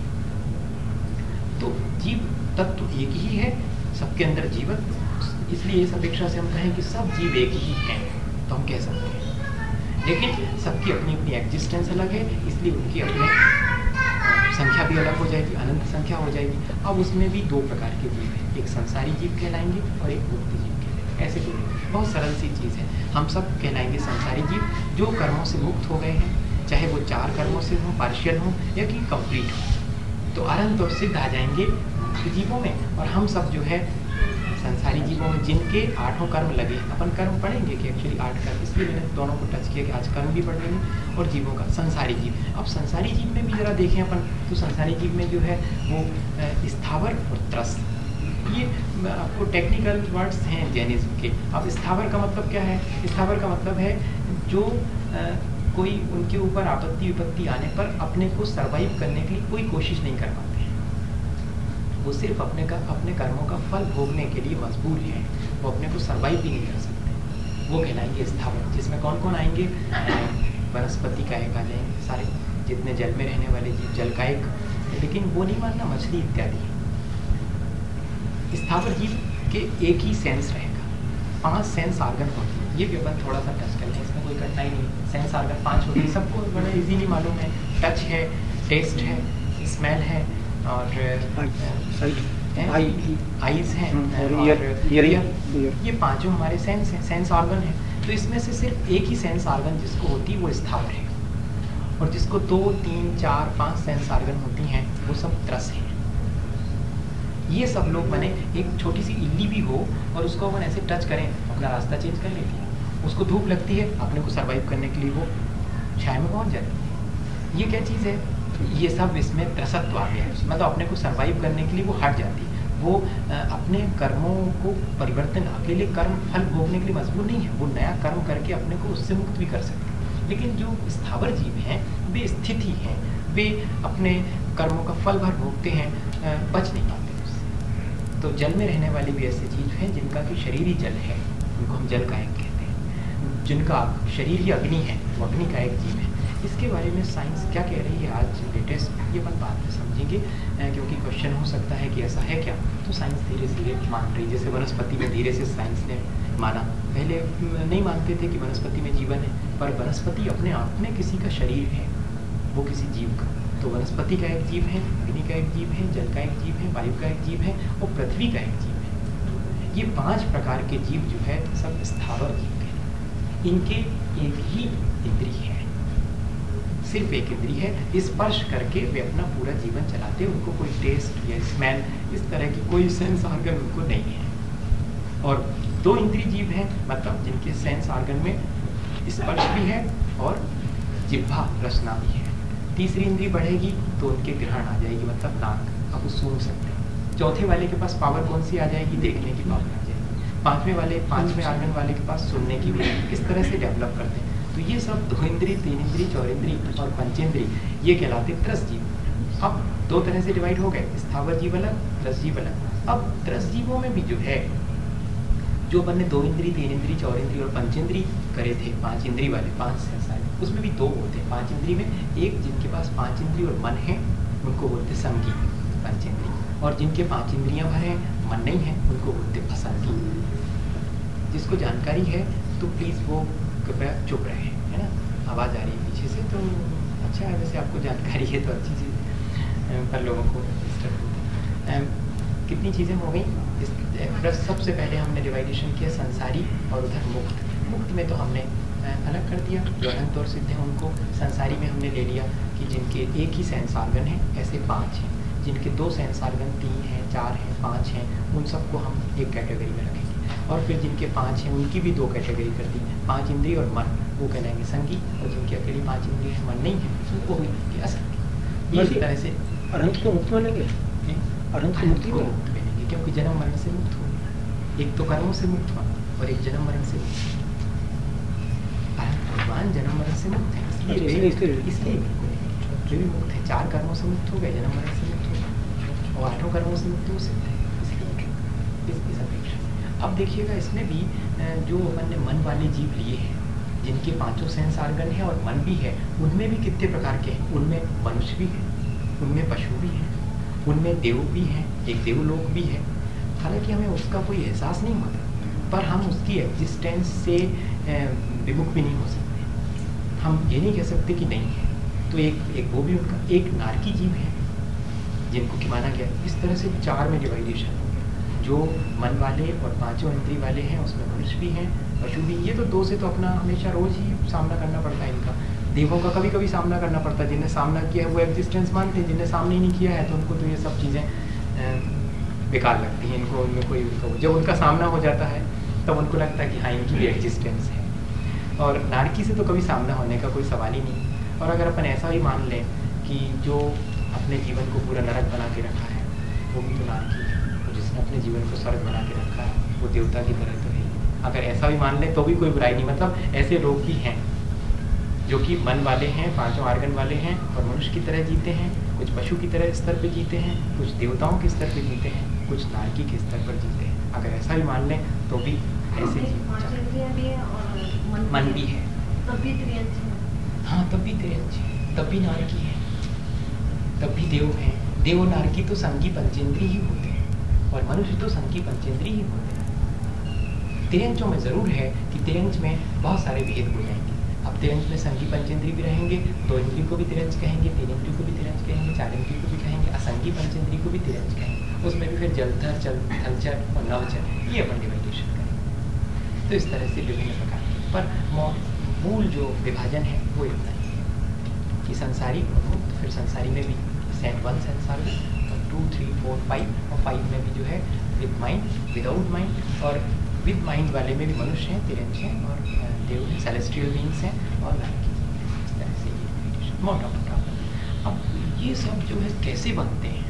है। तो जीव तत्व एक ही है, सबके अंदर जीवत्व, इसलिए इस अपेक्षा से हम कहें कि सब जीव एक ही हैं, तो हम कह सकते हैं। लेकिन सबकी अपनी अपनी एग्जिस्टेंस अलग है, इसलिए उनकी अपने संख्या भी अलग हो जाएगी, अनंत संख्या हो जाएगी। अब उसमें भी दो प्रकार के जीव हैं, एक संसारी जीव कहलाएंगे और एक मुक्ति जीव कहलाएंगे। ऐसे तो बहुत सरल सी चीज़ है, हम सब कहलाएंगे संसारी जीव, जो कर्मों से मुक्त हो गए हैं, चाहे वो 4 कर्मों से हों, पार्शियल हों या कि कंप्लीट हो, तो अनंत और सिद्ध आ जाएंगे मुक्त जीवों में। और हम सब जो है संसारी जीवों में जिनके 8 कर्म लगे, अपन कर्म पढ़ेंगे कि एक्चुअली 8 कर्म, इसलिए मैंने दोनों को टच किया कि आज कर्म भी पढ़ लेंगे और जीवों का संसारी जीव। अब संसारी जीव में भी जरा देखें अपन, तो संसारी जीव में जो है वो स्थावर और त्रस्त, ये आपको टेक्निकल वर्ड्स हैं जैनिज्म के। अब स्थावर का मतलब क्या है? स्थावर का मतलब है जो कोई उनके ऊपर आपत्ति विपत्ति आने पर अपने को सर्वाइव करने के लिए कोई कोशिश नहीं कर पाते हैं, वो सिर्फ अपने कर्मों का फल भोगने के लिए मजबूर हैं, वो अपने को सर्वाइव भी नहीं कर सकते, वो कहलाएंगे स्थावर। जिसमें कौन कौन आएंगे? वनस्पति कायक आ जाएंगे, सारे जितने जल में रहने वाले जीव, जल कायक, लेकिन वो नहीं मानना मछली इत्यादि। स्थावर जीव के एक ही सेंस रहेगा, 5 सेंस आर्गन होते हैं, ये भी अपन थोड़ा सा टच करते हैं, इसमें कोई कठिनाई नहीं। सेंस आर्गन 5 होते हैं, सबको बड़ा इजीली मालूम है, टच है, टेस्ट है, स्मेल है और आईज हैं और ईयर, ये 5 हमारे सेंस हैं, सेंस ऑर्गन है। तो इसमें से सिर्फ एक ही सेंस ऑर्गन जिसको होती है वो स्थावर है, और जिसको 2, 3, 4, 5 सेंस ऑर्गन होती हैं वो सब त्रस हैं। ये सब लोग बने, एक छोटी सी इल्ली भी हो और उसको अपन ऐसे टच करें, अपना रास्ता चेंज कर लेती है, उसको धूप लगती है, अपने को सर्वाइव करने के लिए वो छाया में पहुंच जाती है। ये क्या चीज़ है? ये सब इसमें त्रसत्व आ गया है, मतलब अपने को सर्वाइव करने के लिए वो हट जाती है, वो अपने कर्मों को परिवर्तन, अकेले कर्म फल भोगने के लिए मजबूर नहीं है, वो नया कर्म करके अपने को उससे मुक्त भी कर सकते हैं। लेकिन जो स्थावर जीव हैं वे स्थिति हैं, वे अपने कर्मों का फल भर भोगते हैं, बच नहीं पाते उससे। तो जल में रहने वाले भी ऐसे जीव हैं जिनका कि शरीर ही जल है, उनको हम जल कायक कहते हैं। जिनका शरीर ही अग्नि है, वो अग्नि कायक जीव है। इसके बारे में साइंस क्या कह रही है आज लेटेस्ट, ये अपन बाद में समझेंगे, क्योंकि क्वेश्चन हो सकता है कि ऐसा है क्या। तो साइंस धीरे धीरे मान रही, जैसे वनस्पति में धीरे से साइंस ने माना, पहले नहीं मानते थे कि वनस्पति में जीवन है, पर वनस्पति अपने आप में किसी का शरीर है, वो किसी जीव का। तो वनस्पति का एक जीव है, अग्नि का एक जीव है, जल का एक जीव है, वायु का एक जीव है और पृथ्वी का एक जीव है। ये 5 प्रकार के जीव जो है सब स्थावर जीव हैं। इनके एक ही इंद्रिय है, सिर्फ एक इंद्रिय है, स्पर्श करके वे अपना पूरा जीवन चलाते हैं। उनको कोई टेस्ट या स्मेल इस तरह की कोई सेंस ऑर्गन उनको नहीं है। और 2 इंद्रिय जीव हैं, मतलब जिनके सेंस ऑर्गन में स्पर्श भी है और जिह्वा रसना भी है। तीसरी इंद्रिय बढ़ेगी तो उनके ग्रहण आ जाएगी, मतलब नाक, अब वो सूंघ सकते हैं। चौथे वाले के पास पावर कौन सी आ जाएगी? देखने की पावर आ जाएगी। 5वें ऑर्गन वाले के पास सुनने की भी। इस तरह से डेवलप करते हैं। तो ये सब 2 इंद्रिय, 3 इंद्रिय, 4 इंद्रिय और पंचेंद्रिय, ये कहलाते त्रस जीव। अब 2 तरह से डिवाइड हो गए, स्थावर जीव अलग, त्रस जीव अलग। अब त्रस जीवों में भी जो है, जो अपन ने 2 इंद्रिय, 3 इंद्रिय, 4 इंद्रिय और पंचेंद्रिय करे थे, 5 इंद्रिय वाले, 5 सेंस, उसमें भी 2 होते हैं 5 इंद्रिय में। एक जिनके पास 5 इंद्रिय और मन है उनको बोलते संगी पंचेंद्रिय, और जिनके 5 इंद्रियां भर हैं, मन नहीं है, उनको बोलते असंगी। जिसको जानकारी है तो प्लीज़ वो कृपया चुप रहे, है ना। आवाज़ आ रही है पीछे से, तो अच्छा है, वैसे आपको जानकारी है तो अच्छी चीज़, पर लोगों को डिस्टर्ब होता है। कितनी चीज़ें हो गई? सबसे पहले हमने डिवाइडेशन किया संसारी और उधर मुक्त। मुक्त में तो हमने अलग कर दिया। जो अनंत और सिद्ध हैं उनको संसारी में हमने ले लिया कि जिनके एक ही सेंस ऑर्गन है, ऐसे 5 हैं। जिनके 2 सेंस ऑर्गन, 3 हैं, 4 हैं, 5 हैं, उन सबको हम एक कैटेगरी में रखेंगे। और फिर जिनके 5 हैं उनकी भी 2 कैटेगरी कर दी। 5 इंद्रिय और मन, वो कहलाएंगे संगी, और जिनकी अकेली 5 इंद्रिय है, मन नहीं है, उनको हो जाएंगे असंगी। इस तरह से अनंत को मुक्त मिलेंगे, अनंत को मुक्ति को मुक्त मिलेंगे, क्योंकि जन्म मरण से मुक्त हो। एक तो कर्मों से मुक्त हुआ और एक जन्म मरण से मुक्त। भगवान जन्म मरण से मुक्त है, इसलिए वे भी मुक्त है। 4 कर्मों से मुक्त हो गए, जन्म मरण से मुक्त हो गए, और 8 कर्मों से मुक्त हो सकते हैं, इसलिए इस अपेक्षा। अब देखिएगा इसमें भी जो अपन ने मन वाले जीव लिए हैं, जिनके 5 सेंस ऑर्गन है और मन भी है, उनमें भी कितने प्रकार के हैं। उनमें मनुष्य भी है, उनमें पशु भी है, उनमें देव भी है, एक देवलोक भी है। हालांकि हमें उसका कोई एहसास नहीं होता, पर हम उसकी एग्जिस्टेंस से विमुख भी नहीं हो सकते। हम ये नहीं कह सकते कि नहीं है। तो एक वो भी उनका एक नारकी जीव है जिनको कि माना गया। इस तरह से 4 में डिवाइडेशन हो गया। जो मन वाले और 5 इंद्रिय वाले हैं, उसमें मनुष्य भी हैं, पशु भी। ये तो 2 से तो अपना हमेशा रोज ही सामना करना पड़ता है इनका। देवों का कभी कभी सामना करना पड़ता है। जिन्हें सामना किया है वो एग्जिस्टेंस मानते हैं, जिन्हें सामना ही नहीं किया है तो उनको तो ये सब चीज़ें बेकार लगती हैं। इनको उनमें कोई जब उनका सामना हो जाता है तब उनको लगता है कि हाँ, इनकी भी एग्जिस्टेंस है। और नारकी से तो कभी सामना होने का कोई सवाल ही नहीं। और अगर अपन ऐसा ही मान लें कि जो अपने जीवन को पूरा नरक बना के रखा है वो भी तो नारकी है, और जिसने अपने जीवन को स्वर्ग बना के रखा है वो देवता की तरह तो है। अगर ऐसा भी मान लें तो भी कोई बुराई नहीं। मतलब ऐसे लोग भी हैं जो कि मन वाले हैं, 5 ऑर्गन वाले हैं और मनुष्य की तरह जीते हैं, कुछ पशु की तरह स्तर पे जीते हैं, कुछ देवताओं के स्तर पे जीते हैं, कुछ नारकी के स्तर पर जीते हैं। अगर ऐसा भी मान लें तो भी ऐसे मन भी है, तब भी त्रियंच है। हाँ, तब भी त्रियंच है, तब भी नारकी है, तब भी देव हैं। देव और नारकी तो संगी पंचेंद्री ही होते हैं और मनुष्य तो संगी पंचेंद्री ही होते हैं। त्रियंचों में जरूर है कि त्रियंच में बहुत सारे भेद हो जाएंगे। अब त्रियंच में संगी पंचेंद्री भी रहेंगे, 2 इंद्रिय को भी त्रियंच कहेंगे, 3 इंद्रिय को भी त्रियंच कहेंगे, 4 इंद्रिय को भी कहेंगे, असंगी पंचेंद्री को भी त्रियंच कहेंगे। उसमें भी फिर जलचर, थलचर और नवचर, ये अपन डिवाइडेशन करेंगे। तो इस तरह से विभिन्न प्रकार के, पर मूल जो विभाजन है वो इतना ही है कि संसारी और मुक्त। फिर संसारी में भी 1 सेंस ऑर्गन और 2, 3, 4, 5 और 5 में भी जो है विद माइंड, विदाउट माइंड, और विद माइंड वाले में भी मनुष्य हैं, तिरंज हैं और देव हैं, सेलेस्ट्रियल बीइंग्स हैं और नारकी। इस तरह से ये मोटा मोटा। अब ये सब जो है कैसे बनते हैं,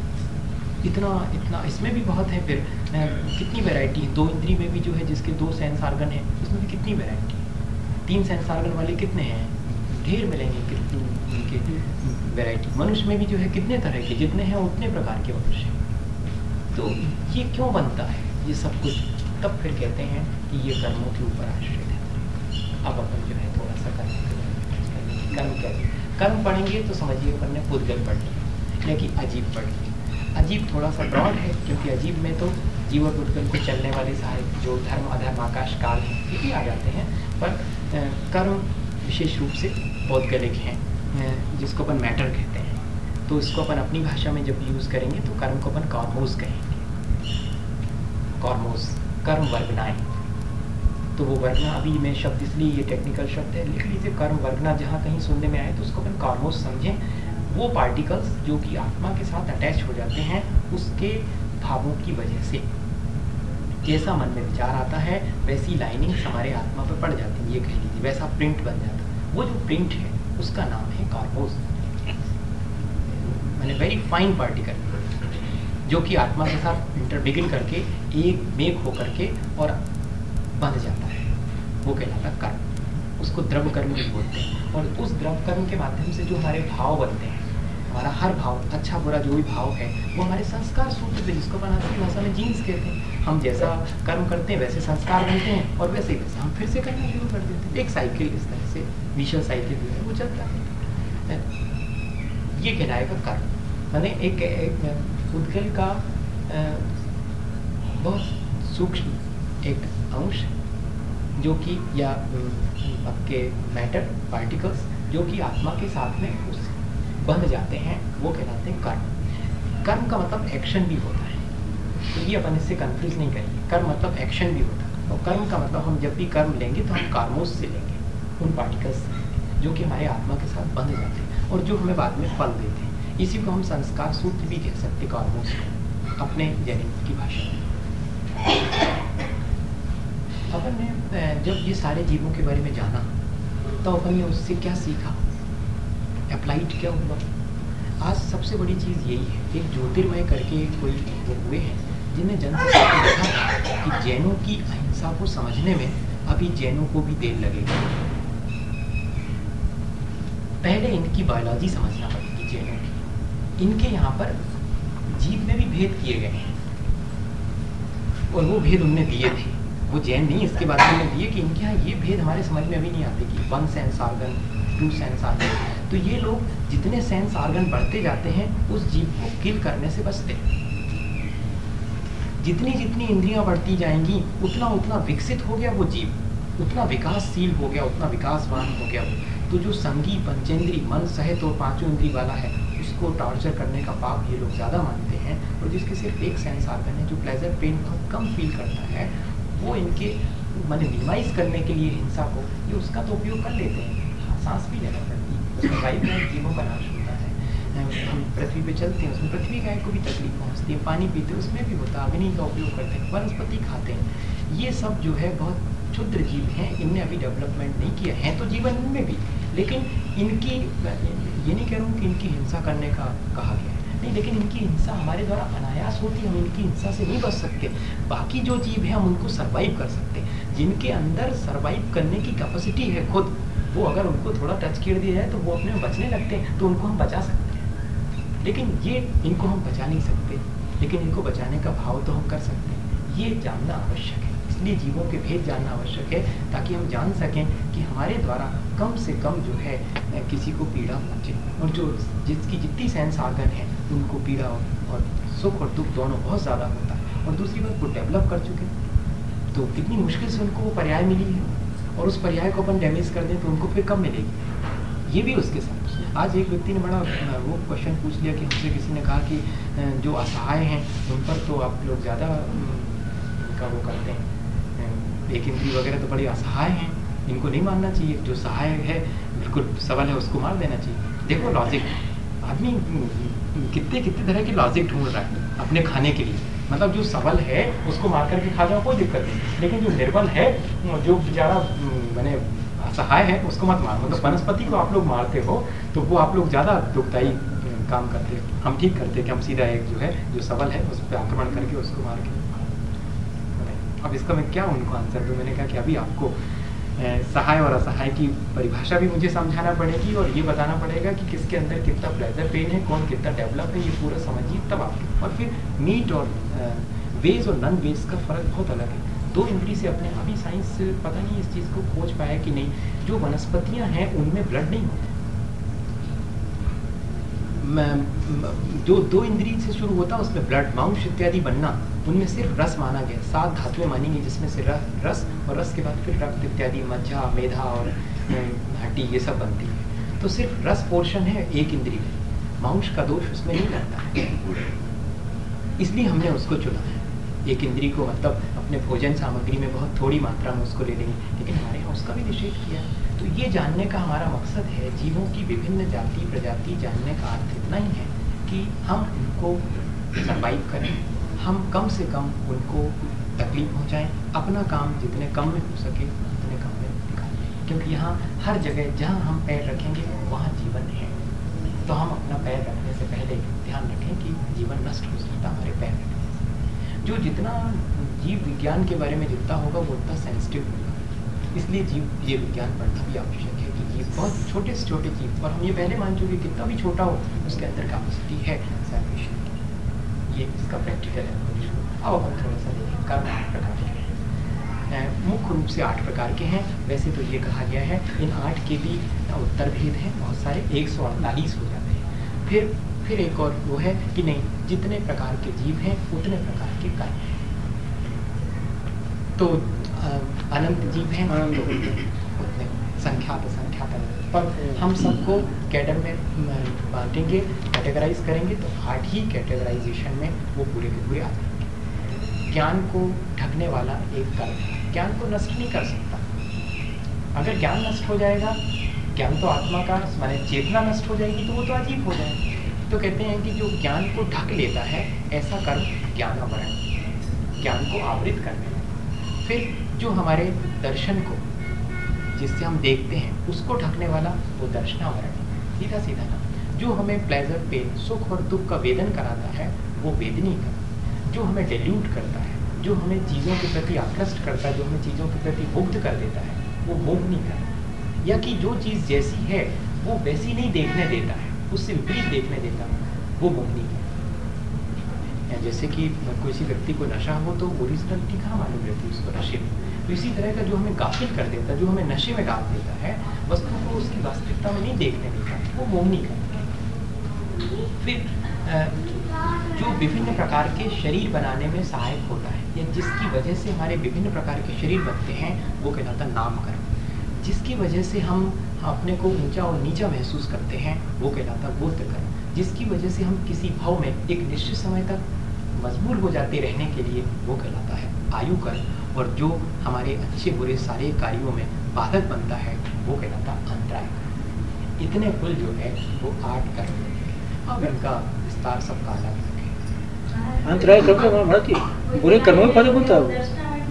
इतना इसमें भी बहुत है। फिर कितनी वैरायटी है। 2 इंद्रिय में भी जो है जिसके 2 सेंस ऑर्गन है उसमें भी कितनी वैरायटी है। 3 सेंस ऑर्गन वाले कितने हैं, ढेर मिलेंगे कितनी उनके वैरायटी। मनुष्य में भी जो है कितने तरह के, जितने हैं उतने प्रकार के मनुष्य हैं। तो ये क्यों बनता है ये सब कुछ, तब फिर कहते हैं कि ये कर्मों के ऊपर आश्रित है। अब अपन जो है थोड़ा सा कर्म क्या है। कर्म पढ़ेंगे तो समझिए अपन ने पुद्गल पढ़ लिया, लेकिन अजीब पढ़ लिया। अजीब थोड़ा सा ब्रॉड है, क्योंकि अजीब में तो जीव और पुद्गल को चलने वाले सारे जो धर्म अधर्म आकाश काल हैं ये भी आ जाते हैं। पर कर्म विशेष रूप से पौद्गलिक हैं, जिसको अपन मैटर कहते हैं। तो इसको अपन अपनी भाषा में जब यूज़ करेंगे तो कर्म को अपन कॉर्मोस कहेंगे। कॉर्मोस, कर्म वर्गनाएं। तो वो वर्गना, अभी मैं शब्द इसलिए ये टेक्निकल शब्द है, लिख लीजिए। कर्म वर्गना जहाँ कहीं सुनने में आए तो उसको अपन कॉर्मोस समझें। वो पार्टिकल्स जो कि आत्मा के साथ अटैच हो जाते हैं उसके भावों की वजह से। जैसा मन में विचार आता है वैसी लाइनिंग्स हमारे आत्मा पर पड़ जाती है, ये कह लीजिए, वैसा प्रिंट बन जाता है। वो जो प्रिंट है उसका नाम है कॉर्मोस, मैंने वेरी फाइन पार्टिकल, जो कि आत्मा के साथ इंटरबिगिन करके एक मेक हो करके और बंध जाता है, वो कहलाता कर्म। उसको द्रव्य कर्म भी बोलते हैं। और उस द्रव्य कर्म के माध्यम से जो हमारे भाव बनते हैं, हमारा हर भाव, अच्छा बुरा जो भी भाव है, वो हमारे संस्कार सूत्र पे, जिसको बनाते की भाषा में जीन्स कहते हैं। हम जैसा कर्म करते हैं वैसे संस्कार बनते हैं और वैसे वैसे हम फिर से करना शुरू कर देते हैं। एक साइकिल इस तरह से विशल साइकिल जो है वो चलता है। ये कहलाएगा कर्म। मैंने एक पुद्गल का बहुत सूक्ष्म एक अंश जो कि, या आपके मैटर पार्टिकल्स जो कि आत्मा के साथ में उस बंध जाते हैं, वो कहलाते हैं कर्म। कर्म का मतलब एक्शन भी होता है, तो ये अपन इससे कंफ्यूज नहीं करेंगे। कर्म मतलब एक्शन भी होता है, और कर्म का मतलब हम जब भी कर्म लेंगे तो हम कर्मोस से लेंगे। उन पार्टिकल्स जो कि हमारे आत्मा के साथ बंध जाते हैं और जो हमें बाद में फल देते हैं। इसी को हम संस्कार सूत्र भी कह सकते हैं, कार्मोस को, अपने जैनिक की भाषा में। अपन ने जब ये सारे जीवों के बारे में जाना तो अपन ने उससे क्या सीखा, अप्लाइड क्या हुआ। आज सबसे बड़ी चीज़ यही है, एक ज्योतिर्मय करके कोई वो हुए हैं जिन्हें जनता को देखा कि जैनों की अहिंसा को समझने में अभी जैनों को भी देर लगेगी। पहले इनकी बायोलॉजी समझना पड़ेगी जैनों की। इनके यहाँ पर जीव में भी भेद किए गए हैं और वो भेद उनने दिए थे, वो जैन नहीं इसके बाद में दिए कि इनके यहाँ ये भेद हमारे समझ में अभी नहीं आते कि 1 सेंस ऑर्गन 2 सेंस ऑर्गन। तो ये लोग जितने सेंस ऑर्गन बढ़ते जाते हैं उस जीव को किल करने से बचते हैं। जितनी जितनी इंद्रियां बढ़ती जाएंगी उतना उतना विकसित हो गया वो जीव, उतना विकासशील हो गया, उतना विकासवान हो गया वो। तो जो संगी पंचेंद्री मन सहित और 5 इंद्री वाला है उसको टॉर्चर करने का पाप ये लोग ज़्यादा मानते हैं। और जिसके सिर्फ एक सेंस ऑर्गन है, जो प्लेजर पेन बहुत कम फील करता है, वो इनके माने मिनिमाइज करने के लिए हिंसा को ये उसका तो उपयोग कर लेते हैं। सांस भी लेना पड़ती है, उसमें वायु में जीवों का नाश होता है। हम पृथ्वी पे चलते हैं, उसमें पृथ्वी गाय को भी तकलीफ पहुँचती है। पानी पीते हैं, उसमें भी होता है। अग्नि का उपयोग करते हैं, वनस्पति खाते हैं। ये सब जो है बहुत क्षुद्र जीव हैं, इनने अभी डेवलपमेंट नहीं किया है। तो जीवन इनमें भी, लेकिन इनकी ये नहीं कह रहा हूँ कि इनकी हिंसा करने का कहा गया है, नहीं, लेकिन इनकी हिंसा हमारे द्वारा अनायास होती है। हम इनकी हिंसा से नहीं बच सकते। बाकी जो जीव है हम उनको सर्वाइव कर सकते हैं। जिनके अंदर सर्वाइव करने की कैपेसिटी है खुद, वो अगर उनको थोड़ा टच कर दिया जाए तो वो अपने में बचने लगते हैं, तो उनको हम बचा सकते हैं। लेकिन ये इनको हम बचा नहीं सकते, लेकिन इनको बचाने का भाव तो हम कर सकते हैं। ये जानना आवश्यक है। इसलिए जीवों के भेद जानना आवश्यक है, ताकि हम जान सकें कि हमारे द्वारा कम से कम जो है किसी को पीड़ा पहुँचे, और जो जिसकी जितनी सेंस ऑर्गन है उनको पीड़ा और सुख और दुख दोनों बहुत ज़्यादा होता है। और दूसरी बात, वो डेवलप कर चुके, तो कितनी मुश्किल से उनको वो पर्याय मिली है, और उस पर्याय को अपन डैमेज कर दें तो उनको फिर कब मिलेगी। ये भी उसके साथ। आज एक व्यक्ति ने बड़ा वो क्वेश्चन पूछ लिया कि हमसे किसी ने कहा कि जो असहाय हैं उन पर तो आप लोग ज़्यादा उनका वो करते हैं, एक इंद्री वगैरह तो बड़ी असहाय हैं, इनको नहीं मानना चाहिए। जो सहाय है बिल्कुल सबल है उसको मार देना चाहिए। देखो लॉजिक, आदमी कितने कितने तरह की लॉजिक ढूंढ रहा है अपने खाने के लिए। मतलब जो सबल है उसको मार करके खा जाओ, कोई दिक्कत नहीं, लेकिन जो निर्बल है, जो बेचारा मैंने असहाय है, उसको मत मारो। मतलब वनस्पति को आप लोग मारते हो तो वो आप लोग ज़्यादा दुखदायी काम करते हो। हम ठीक करते हैं कि हम सीधा एक जो है जो सबल है उस पर आक्रमण करके उसको मार के। अब इसका मैं क्या उनको आंसर दूँ। मैंने कहा कि अभी आपको सहाय और असहाय की परिभाषा भी मुझे समझाना पड़ेगी, और ये बताना पड़ेगा कि किसके अंदर कितना प्लेजर पेन है, कौन कितना डेवलप है, ये पूरा समझिए तब आप। और फिर मीट और वेज और नॉन वेज का फ़र्क बहुत अलग है। 2 इंद्री से अपने, अभी साइंस पता नहीं इस चीज़ को खोज पाया कि नहीं, जो वनस्पतियाँ हैं उनमें ब्लड नहीं होता। जो 2 इंद्री से शुरू होता है उसमें ब्लड, मांस इत्यादि बनना, उनमें सिर्फ रस माना गया। 7 धातुएं मानी गई जिसमें से रस, और रस के बाद फिर रक्त इत्यादि, मज्जा, मेधा और हड्डी ये सब बनती है। तो सिर्फ रस पोर्शन है एक इंद्री में, मांस का दोष उसमें नहीं लगता है, इसलिए हमने उसको चुना है। एक इंद्री को मतलब अपने भोजन सामग्री में बहुत थोड़ी मात्रा में उसको ले लेंगे, लेकिन हमारे यहाँ उसका भी निषेध किया है। तो ये जानने का हमारा मकसद है, जीवों की विभिन्न जाति प्रजाति जानने का अर्थ इतना ही है कि हम उनको सर्वाइव करें, हम कम से कम उनको तकलीफ पहुँचाएँ, अपना काम जितने कम में हो सके उतने कम में निकालें। क्योंकि यहाँ हर जगह जहाँ हम पैर रखेंगे वहाँ जीवन है। तो हम अपना पैर रखने से पहले ध्यान रखें कि जीवन नष्ट हो सकता है हमारे पैर रखने से। जो जितना जीव विज्ञान के बारे में जितना होगा वो उतना सेंसिटिव होगा, इसलिए जीव ये विज्ञान पढ़ना भी आवश्यक है कि जीव बहुत छोटे से छोटे जीव, और हम ये पहले मान चुके कितना भी छोटा हो उसके अंदर कैपेसिटी है सैल्वेशन की। ये इसका प्रैक्टिकल है। अब हम थोड़ा सा देखें कर्म 8 प्रकार के हैं। मुख्य रूप से 8 प्रकार के हैं। वैसे तो ये कहा गया है इन 8 के भी उत्तर भेद हैं बहुत सारे, 148 हो जाते हैं। फिर एक और वो है कि नहीं, जितने प्रकार के जीव हैं उतने प्रकार के कर्म हैं। तो अनंत जीव हैं उतने संख्यात पर हम सबको कैडर में बांटेंगे, कैटेगराइज करेंगे तो 8 ही कैटेगराइजेशन में वो पूरे के पूरे आ जाएंगे। ज्ञान को ढकने वाला एक कर्म है, ज्ञान को नष्ट नहीं कर सकता, अगर ज्ञान नष्ट हो जाएगा, ज्ञान तो आत्मा का माने चेतना नष्ट हो जाएगी तो वो तो अजीब हो जाएगा। तो कहते हैं कि जो ज्ञान को ढक लेता है ऐसा कर्म ज्ञानावरण, ज्ञान को आवृत करने वाला। फिर जो हमारे दर्शन को जिससे हम देखते हैं उसको ढकने वाला वो दर्शनावरण, सीधा सीधा ना। जो हमें प्लेजर पेन सुख और दुख का वेदन कराता है वो वेदनी का। जो हमें डेल्यूट करता है, जो हमें चीज़ों के प्रति आकृष्ट करता है, जो हमें चीज़ों के प्रति मुग्ध कर देता है वो मोहनी का। या कि जो चीज़ जैसी है वो वैसी नहीं देखने देता है, उससे विपरीत देखने देता है, वो मोहनी का। जैसे कि किसी व्यक्ति को नशा हो तो ओरिजिनलिटी कहाँ मालूम रहती है उसको नशे में। तो इसी तरह का जो हमें गाफिल कर देता है, जो हमें नशे में डाल देता है, वस्तु को उसकी वास्तविकता में नहीं देखने देता, वो मोहनी का। फिर जो विभिन्न प्रकार के शरीर बनाने में सहायक होता है या जिसकी वजह से हमारे विभिन्न प्रकार के शरीर बनते हैं वो कहलाता नामकर्म। जिसकी वजह से हम अपने को ऊंचा और नीचा महसूस करते हैं वो कहलाता गोत्र कर्म। जिसकी वजह से हम किसी भाव में एक निश्चित समय तक मजबूर हो जाते रहने के लिए वो कहलाता है आयु कर्म। और जो हमारे अच्छे बुरे सारे कार्यों में बाधक बनता है वो कहलाता अंतराय कर्म। इतने कुल जो है वो 8 कर्म। अब इनका विस्तार सबका अलग है। अंतराय कर्म का महाभारत की बुरे कर्मों में बाधक बनता है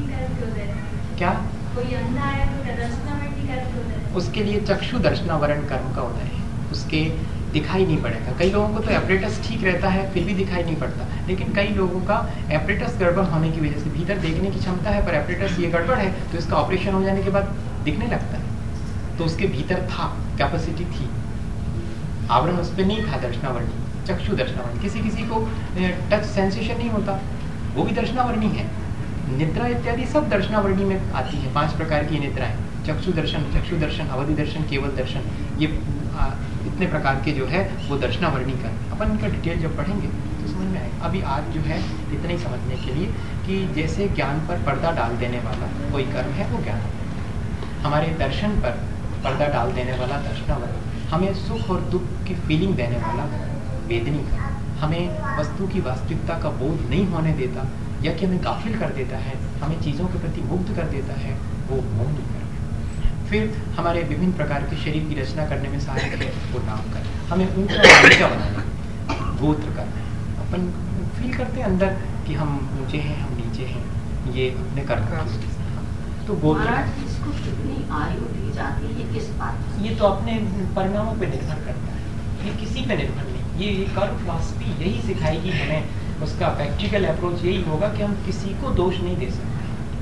क्या? कोई अंधा है तो दर्शनावृत्ति कर्म क्यों होता है? उसके लिए चक्षु दर्शनावरण कर्म का उदय है, उसके दिखाई नहीं पड़ेगा। कई लोगों को तो एपरेटस ठीक रहता है फिर भी दिखाई नहीं पड़ता, लेकिन कई लोगों का एपरेटस गड़बड़ होने की वजह से भीतर देखने की क्षमता है पर एपरेटस ये गड़बड़ है तो इसका ऑपरेशन हो जाने के बाद दिखने लगता है। तो उसके भीतर था, कैपेसिटी थी, आवरण उस पर नहीं था दर्शनावरणी, चक्षु दर्शनावरणी। किसी किसी को टच सेंसेशन नहीं होता, वो भी दर्शनावरणी है। निद्रा इत्यादि सब दर्शनावरणी में आती है। 5 प्रकार की निद्राएं, चक्षु दर्शन, अवधि दर्शन, केवल दर्शन, ये इतने प्रकार के जो है वो दर्शनावरणी का। अपन इनका डिटेल जब पढ़ेंगे तो समझ में आएगा। अभी आज जो है इतना ही समझने के लिए कि जैसे ज्ञान पर पर्दा डाल देने वाला कोई कर्म है वो ज्ञान, हमारे दर्शन पर पर्दा डाल देने वाला दर्शनावरण, हमें सुख और दुख की फीलिंग देने वाला वेदनी का, हमें वस्तु की वास्तविकता का बोध नहीं होने देता या कि हमें गाफिल कर देता है, हमें चीज़ों के प्रति मुग्ध कर देता है, वो मोहनी कर्म। फिर हमारे विभिन्न प्रकार के शरीर की रचना करने में सहायक है वो नाम कर्म। हमें ऊंचा और नीचा बनाना, गोत्र करना है। अपन फील करते हैं अंदर कि हम ऊंचे हैं, हम नीचे हैं, ये अपने कर्म का। तो गोत्र इसको कितनी आयु दी जाती है, किस बात? ये तो अपने परिणामों पे निर्भर करता है, ये किसी पे निर्भर नहीं। ये कर्म फिलॉसफी यही सिखाएगी हमें, उसका प्रैक्टिकल अप्रोच यही होगा कि हम किसी को दोष नहीं दे सकते।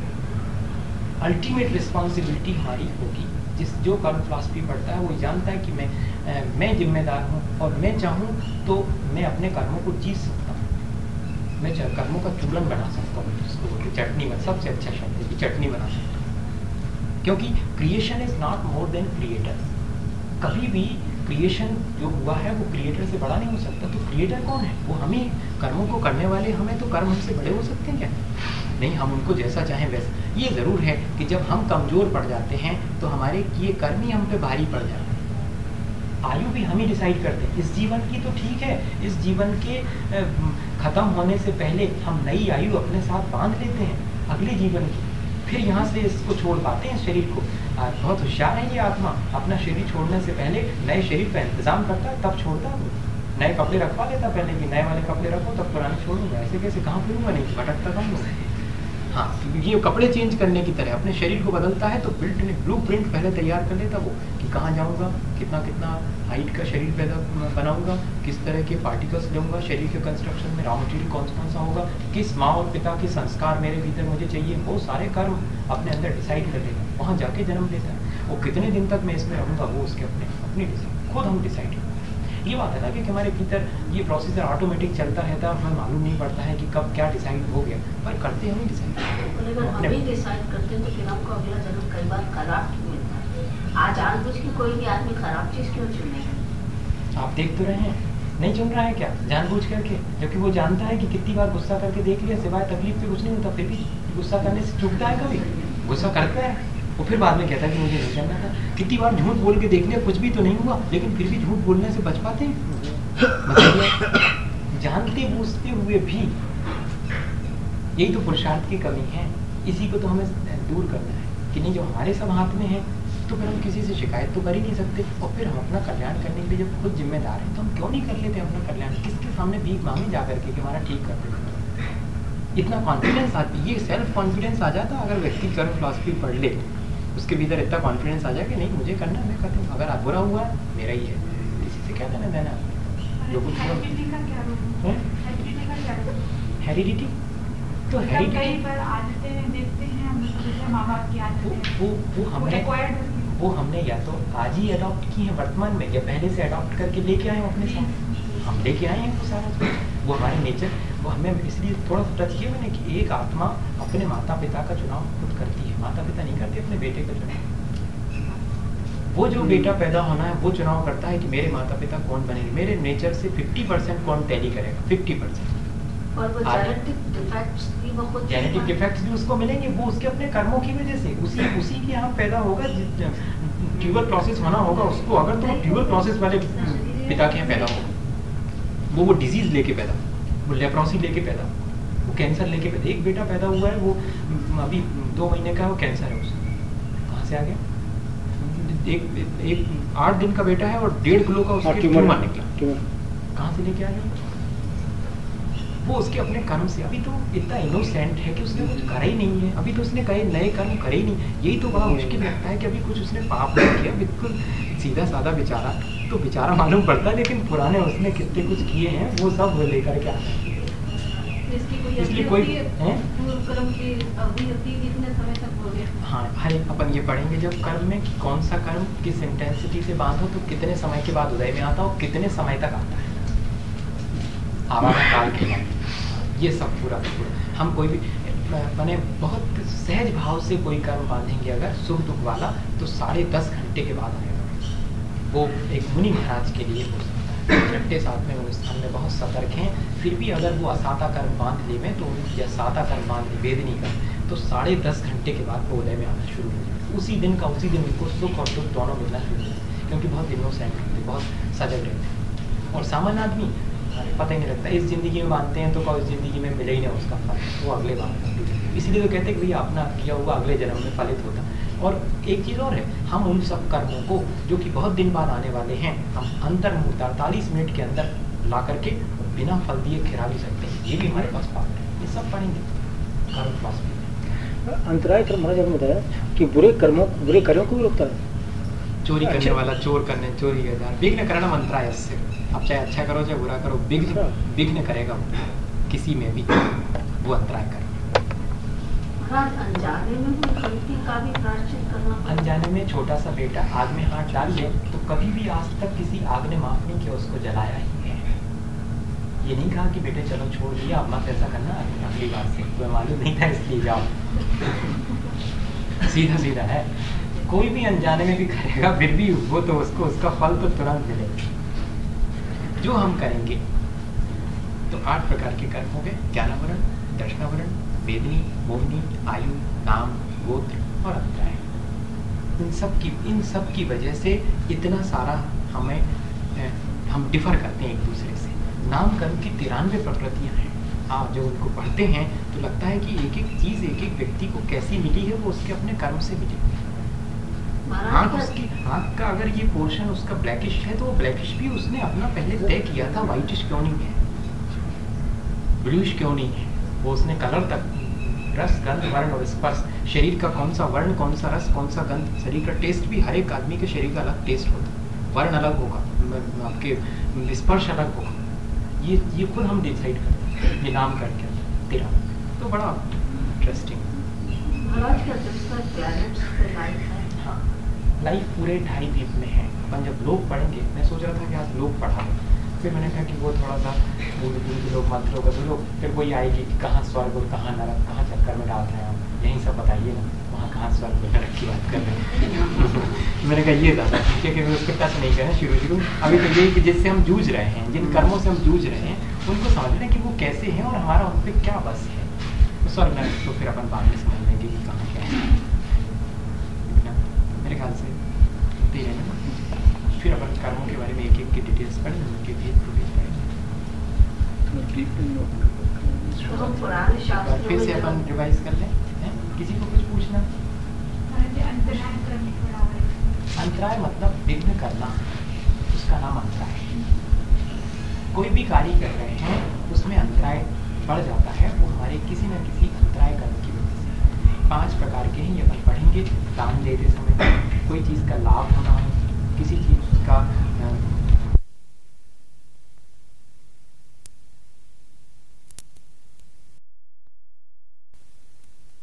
अल्टीमेट रिस्पॉन्सिबिलिटी हमारी होगी। जो कर्म फिलॉसफी पढ़ता है वो जानता है कि मैं जिम्मेदार हूँ और मैं चाहूँ तो मैं अपने कर्मों को जीत सकता हूँ, मैं कर्मों का चूरन बना सकता हूँ, जिसको बोलते चटनी में सबसे अच्छा शब्द है कि चटनी बना सकता हूँ। क्योंकि creation is not more than creator. कभी भी क्रिएशन जो हुआ है वो क्रिएटर से बड़ा नहीं हो सकता। तो क्रिएटर कौन है? वो हम ही, कर्मों को करने वाले हमें। तो कर्म हमसे बड़े हो सकते हैं क्या? नहीं, हम उनको जैसा चाहें वैसा। ये ज़रूर है कि जब हम कमज़ोर पड़ जाते हैं तो हमारे किए कर्म ही हम पे भारी पड़ जाते हैं। आयु भी हम ही डिसाइड करते हैं। इस जीवन की तो ठीक है, इस जीवन के ख़त्म होने से पहले हम नई आयु अपने साथ बांध लेते हैं अगले जीवन की, फिर यहाँ से इसको छोड़ पाते हैं शरीर को। बहुत होशियार है ये आत्मा, अपना शरीर छोड़ने से पहले नए शरीर का इंतजाम करता है, तब छोड़ता है। नए कपड़े रखवा लेता पहले कि नए वाले कपड़े रखो तब पुराने छोड़ूंगा। ऐसे कैसे कहाँ फिरूंगा, नहीं भटकता कम लोग। हाँ, ये कपड़े चेंज करने की तरह अपने शरीर को बदलता है तो ब्लू प्रिंट पहले तैयार कर लेता वो कि कहाँ जाऊँगा, कितना हाइट का शरीर पैदा बनाऊंगा, किस तरह के पार्टिकल्स लूँगा शरीर के कंस्ट्रक्शन में, रॉ मटेरियल कौन सा होगा, किस माँ और पिता के संस्कार मेरे भीतर मुझे चाहिए, वो सारे कर्म अपने अंदर डिसाइड कर लेगा। वहाँ जाके जन्म लेता है वो कितने दिन तक मैं इसमें रहूँगा, वो उसके अपनी खुद हम डिसाइड करते हैं। ये बात है ना कि हमारे भीतर ये प्रोसीजर ऑटोमेटिक चलता रहता है, हमें मालूम नहीं पड़ता है कि कब क्या डिसाइड हो गया, पर करते हम ही डिसाइड करते हैं। तो फिर आपको अगला जन्म कई बार खराब क्यों मिलता है? आज जानबूझ के कोई भी आदमी खराब चीज क्यों चुनेगा? आप देख तो रहे हैं, नहीं चुन रहा है क्या जानबूझ करके? जबकि वो जानता है कि कितनी बार गुस्सा करके देख लिया, सिवाय तकलीफ से कुछ नहीं होता, फिर भी गुस्सा करने से चूकता है। कभी गुस्सा करता है वो फिर बाद में कहता है कि मुझे नहीं करना था। कितनी बार झूठ बोल के देख लिया, कुछ भी तो नहीं हुआ, लेकिन फिर भी झूठ बोलने से बच पाते हैं। मतलब जानते बूझते हुए भी, यही तो पुरुषार्थ की कमी है। इसी को तो हमें दूर करना है कि नहीं, जो हमारे सब हाथ में है तो फिर हम किसी से शिकायत तो कर ही नहीं सकते। और फिर हम अपना कल्याण करने के लिए जब खुद जिम्मेदार हैं तो हम क्यों नहीं कर लेते अपना कल्याण? किसके सामने भीख मांगे जा करके कि हमारा ठीक कर दे? इतना कॉन्फिडेंस आती, ये सेल्फ कॉन्फिडेंस आ जाता अगर व्यक्ति कर्म फिलॉसफी पढ़ ले, उसके भीतर इतना कॉन्फिडेंस आ जाए कि नहीं मुझे करना, मैं करता हूँ, अगर बुरा हुआ है मेरा ही है, किसी से क्या देना देना। जो कुछ हेरिडिटी तो हेरिडिटी वो हमने या तो आज ही अडॉप्ट की है वर्तमान में, या पहले से अडॉप्ट करके लेके आए हैं अपने साथ। हम लेके आए हैं वो सारा, वो हमारे नेचर, वो हमें इसलिए थोड़ा सा टच किया मैंने कि एक आत्मा अपने माता पिता का चुनाव खुद करती है, माता पिता नहीं करते अपने बेटे का चुनाव। वो जो बेटा पैदा होना है वो चुनाव करता है कि मेरे माता पिता कौन बनेंगे, मेरे नेचर से 50% कौन टैली करेगा, 50%। और वो जेनेटिक डिफेक्ट्स भी उसको मिलेंगे, वो उसके अपने कर्मों की वजह से, उसी के यहाँ पैदा होगा, ट्यूबर प्रोसेस होना होगा उसको। अगर तो ट्यूबर प्रोसेस वाले पिता के यहाँ पैदा होगा, वो डिजीज लेके पैदा, वो लेप्रोसी लेके पैदा, वो कैंसर लेके पैदा। एक बेटा पैदा हुआ है वो अभी 2 महीने का, वो कैंसर है उसको, कहाँ से आ गया? एक 8 दिन का बेटा है और 1.5 किलो का उसका ट्यूमर निकला, कहाँ से लेके आ गया? वो उसके अपने कर्म से। अभी तो इतना इनोसेंट है कि उसने कुछ करा ही नहीं है, अभी तो उसने कई नए कर्म करे ही नहीं। यही तो बड़ा मुश्किल लगता है कि अभी कुछ उसने पाप नहीं किया, बिल्कुल सीधा साधा बेचारा, तो बेचारा मालूम पड़ता है, लेकिन पुराने उसने कितने कुछ किए हैं वो सब वो लेकर के आता है। इसलिए कोई हाँ, हर एक अपन ये पढ़ेंगे जब कर्म में कि कौन सा कर्म किस इंटेंसिटी से बांधो तो कितने समय के बाद उदय में आता हो, कितने समय तक आता है, आवारा काल के बाद। ये सब पूरा हम कोई भी मैंने बहुत सहज भाव से कोई कर्म बांधेंगे अगर सुख दुख वाला, तो 10.5 घंटे के बाद आएगा। वो एक मुनि महाराज के लिए हो सकता है, छठे सातवें अनुष्ठान में बहुत सतर्क हैं, फिर भी अगर वो असाता कर्म बांध ले में तो या साता कर्म बांध ले वेदनी का, तो 10.5 घंटे के बाद वो उदय में आना शुरू हो जाए। उसी दिन उनको सुख और दुख दोनों मिलना शुरू हो जाए, क्योंकि बहुत इनोसेंट रहते, बहुत सजग रहते। और सामान्य आदमी पता ही नहीं लगता, इस जिंदगी में मानते हैं तो इस जिंदगी में मिले ही नहीं उसका फल, वो अगले बार। इसलिए तो कहते हैं कि भैया अपना किया हुआ अगले जन्म में फलित होता। और एक चीज़ और है, हम उन सब कर्मों को जो कि बहुत दिन बाद आने वाले हैं, हम अंतर्मुहूर्त 48 मिनट के अंदर ला करके बिना फल दिए खिला भी सकते हैं। ये भी हमारे पास पावर है, ये सब पढ़ेंगे कर्म फिलॉसफी। अंतराय कर्म महाराज ने बताया कि बुरे कर्मों को भी रोकता है। चोरी करने वाला चोर करने चोरी कर, विघ्न करणम अंतराय से। आप चाहे अच्छा करो चाहे बुरा करो, विघ्न करेगा वो किसी में भी, वो अंतराय कर। अनजाने में छोटा सा बेटा आग में हाथ डाल ले तो कभी भी आज तक किसी आग ने माफ नहीं किया, उसको जलाया ही है। ये नहीं कहा कि बेटे चलो छोड़ दिया अब मत ऐसा करना अगली बार से, तुम्हें मालूम नहीं था इसलिए जाओ। सीधा सीधा है, कोई भी अनजाने में भी करेगा फिर भी वो तो उसको उसका फल तो तुरंत मिलेगा। जो हम करेंगे तो 8 प्रकार के कर्म हो गए, ज्ञानावरण, दर्शनावरण, वेदनी, मोहिनी, आयु, नाम, गोत्र और अंतराय। इन सब की वजह से इतना सारा हम डिफर करते हैं एक दूसरे से। नाम कर्म की 93 प्रकृतियां हैं। आप जो उनको पढ़ते हैं तो लगता है कि एक एक चीज एक एक व्यक्ति को कैसी मिली है, वो उसके अपने कर्म से मिली। आँख का अगर ये पोर्शन उसका ब्लैकिश है तो वो ब्लैकिश भी उसने अपना पहले तय किया था, व्हाइटिश क्यों नहीं है, ब्लूइश क्यों नहीं है, वो उसने कलर तक, रस, गंध, वर्ण और स्पर्श, शरीर का कौन सा वर्ण, कौन सा रस, कौन सा गंध, शरीर का टेस्ट भी हर एक आदमी के शरीर का अलग टेस्ट होता है, वर्ण अलग होगा, आपके स्पर्श अलग होगा, ये खुद हम डिसाइड करते हैं, ये नाम करके तेरा। तो बड़ा इंटरेस्टिंग। लाइफ पूरे 2.5 दीप में है। अपन जब लोग पढ़ेंगे, मैं सोच रहा था कि आज लोग पढ़ा दो, फिर मैंने कहा कि वो थोड़ा सा के लोग मंत्र होगा तो लोग फिर वही आएगी कि कहाँ स्वर्ग और कहाँ नरक, कहाँ चक्कर में डाल रहे हैं आप, यही सब बताइए ना, वहाँ कहाँ स्वर्ग और नरक की बात कर रहे हैं। मैंने कहा ये ज़्यादा ठीक है कि उसके टच नहीं करें शुरू अभी तो यही कि जिससे हम जूझ रहे हैं, जिन कर्मों से हम जूझ रहे हैं उनको समझ रहे हैं कि वो कैसे हैं और हमारा उन पर क्या बस है। तो स्वर्ग नरक तो फिर अपन बाद में समझ लेंगे कि कहाँ क्या है, मेरे ख्याल से है ना। फिर अपन कर्मों के बारे में एक एक की डिटेल्स पढ़ेंगे, उनके भी फिर से अपन रिवाइज कर लें। किसी को कुछ पूछना? अंतराय मतलब विघ्न करना, उसका नाम अंतराय है। कोई भी कार्य कर रहे हैं उसमें अंतराय बढ़ जाता है, वो हमारे किसी न किसी अंतराय करने की वजह से। 5 प्रकार के हैं, ये अपन पढ़ेंगे। दान देते समय, कोई चीज़ का लाभ होना हो, किसी चीज़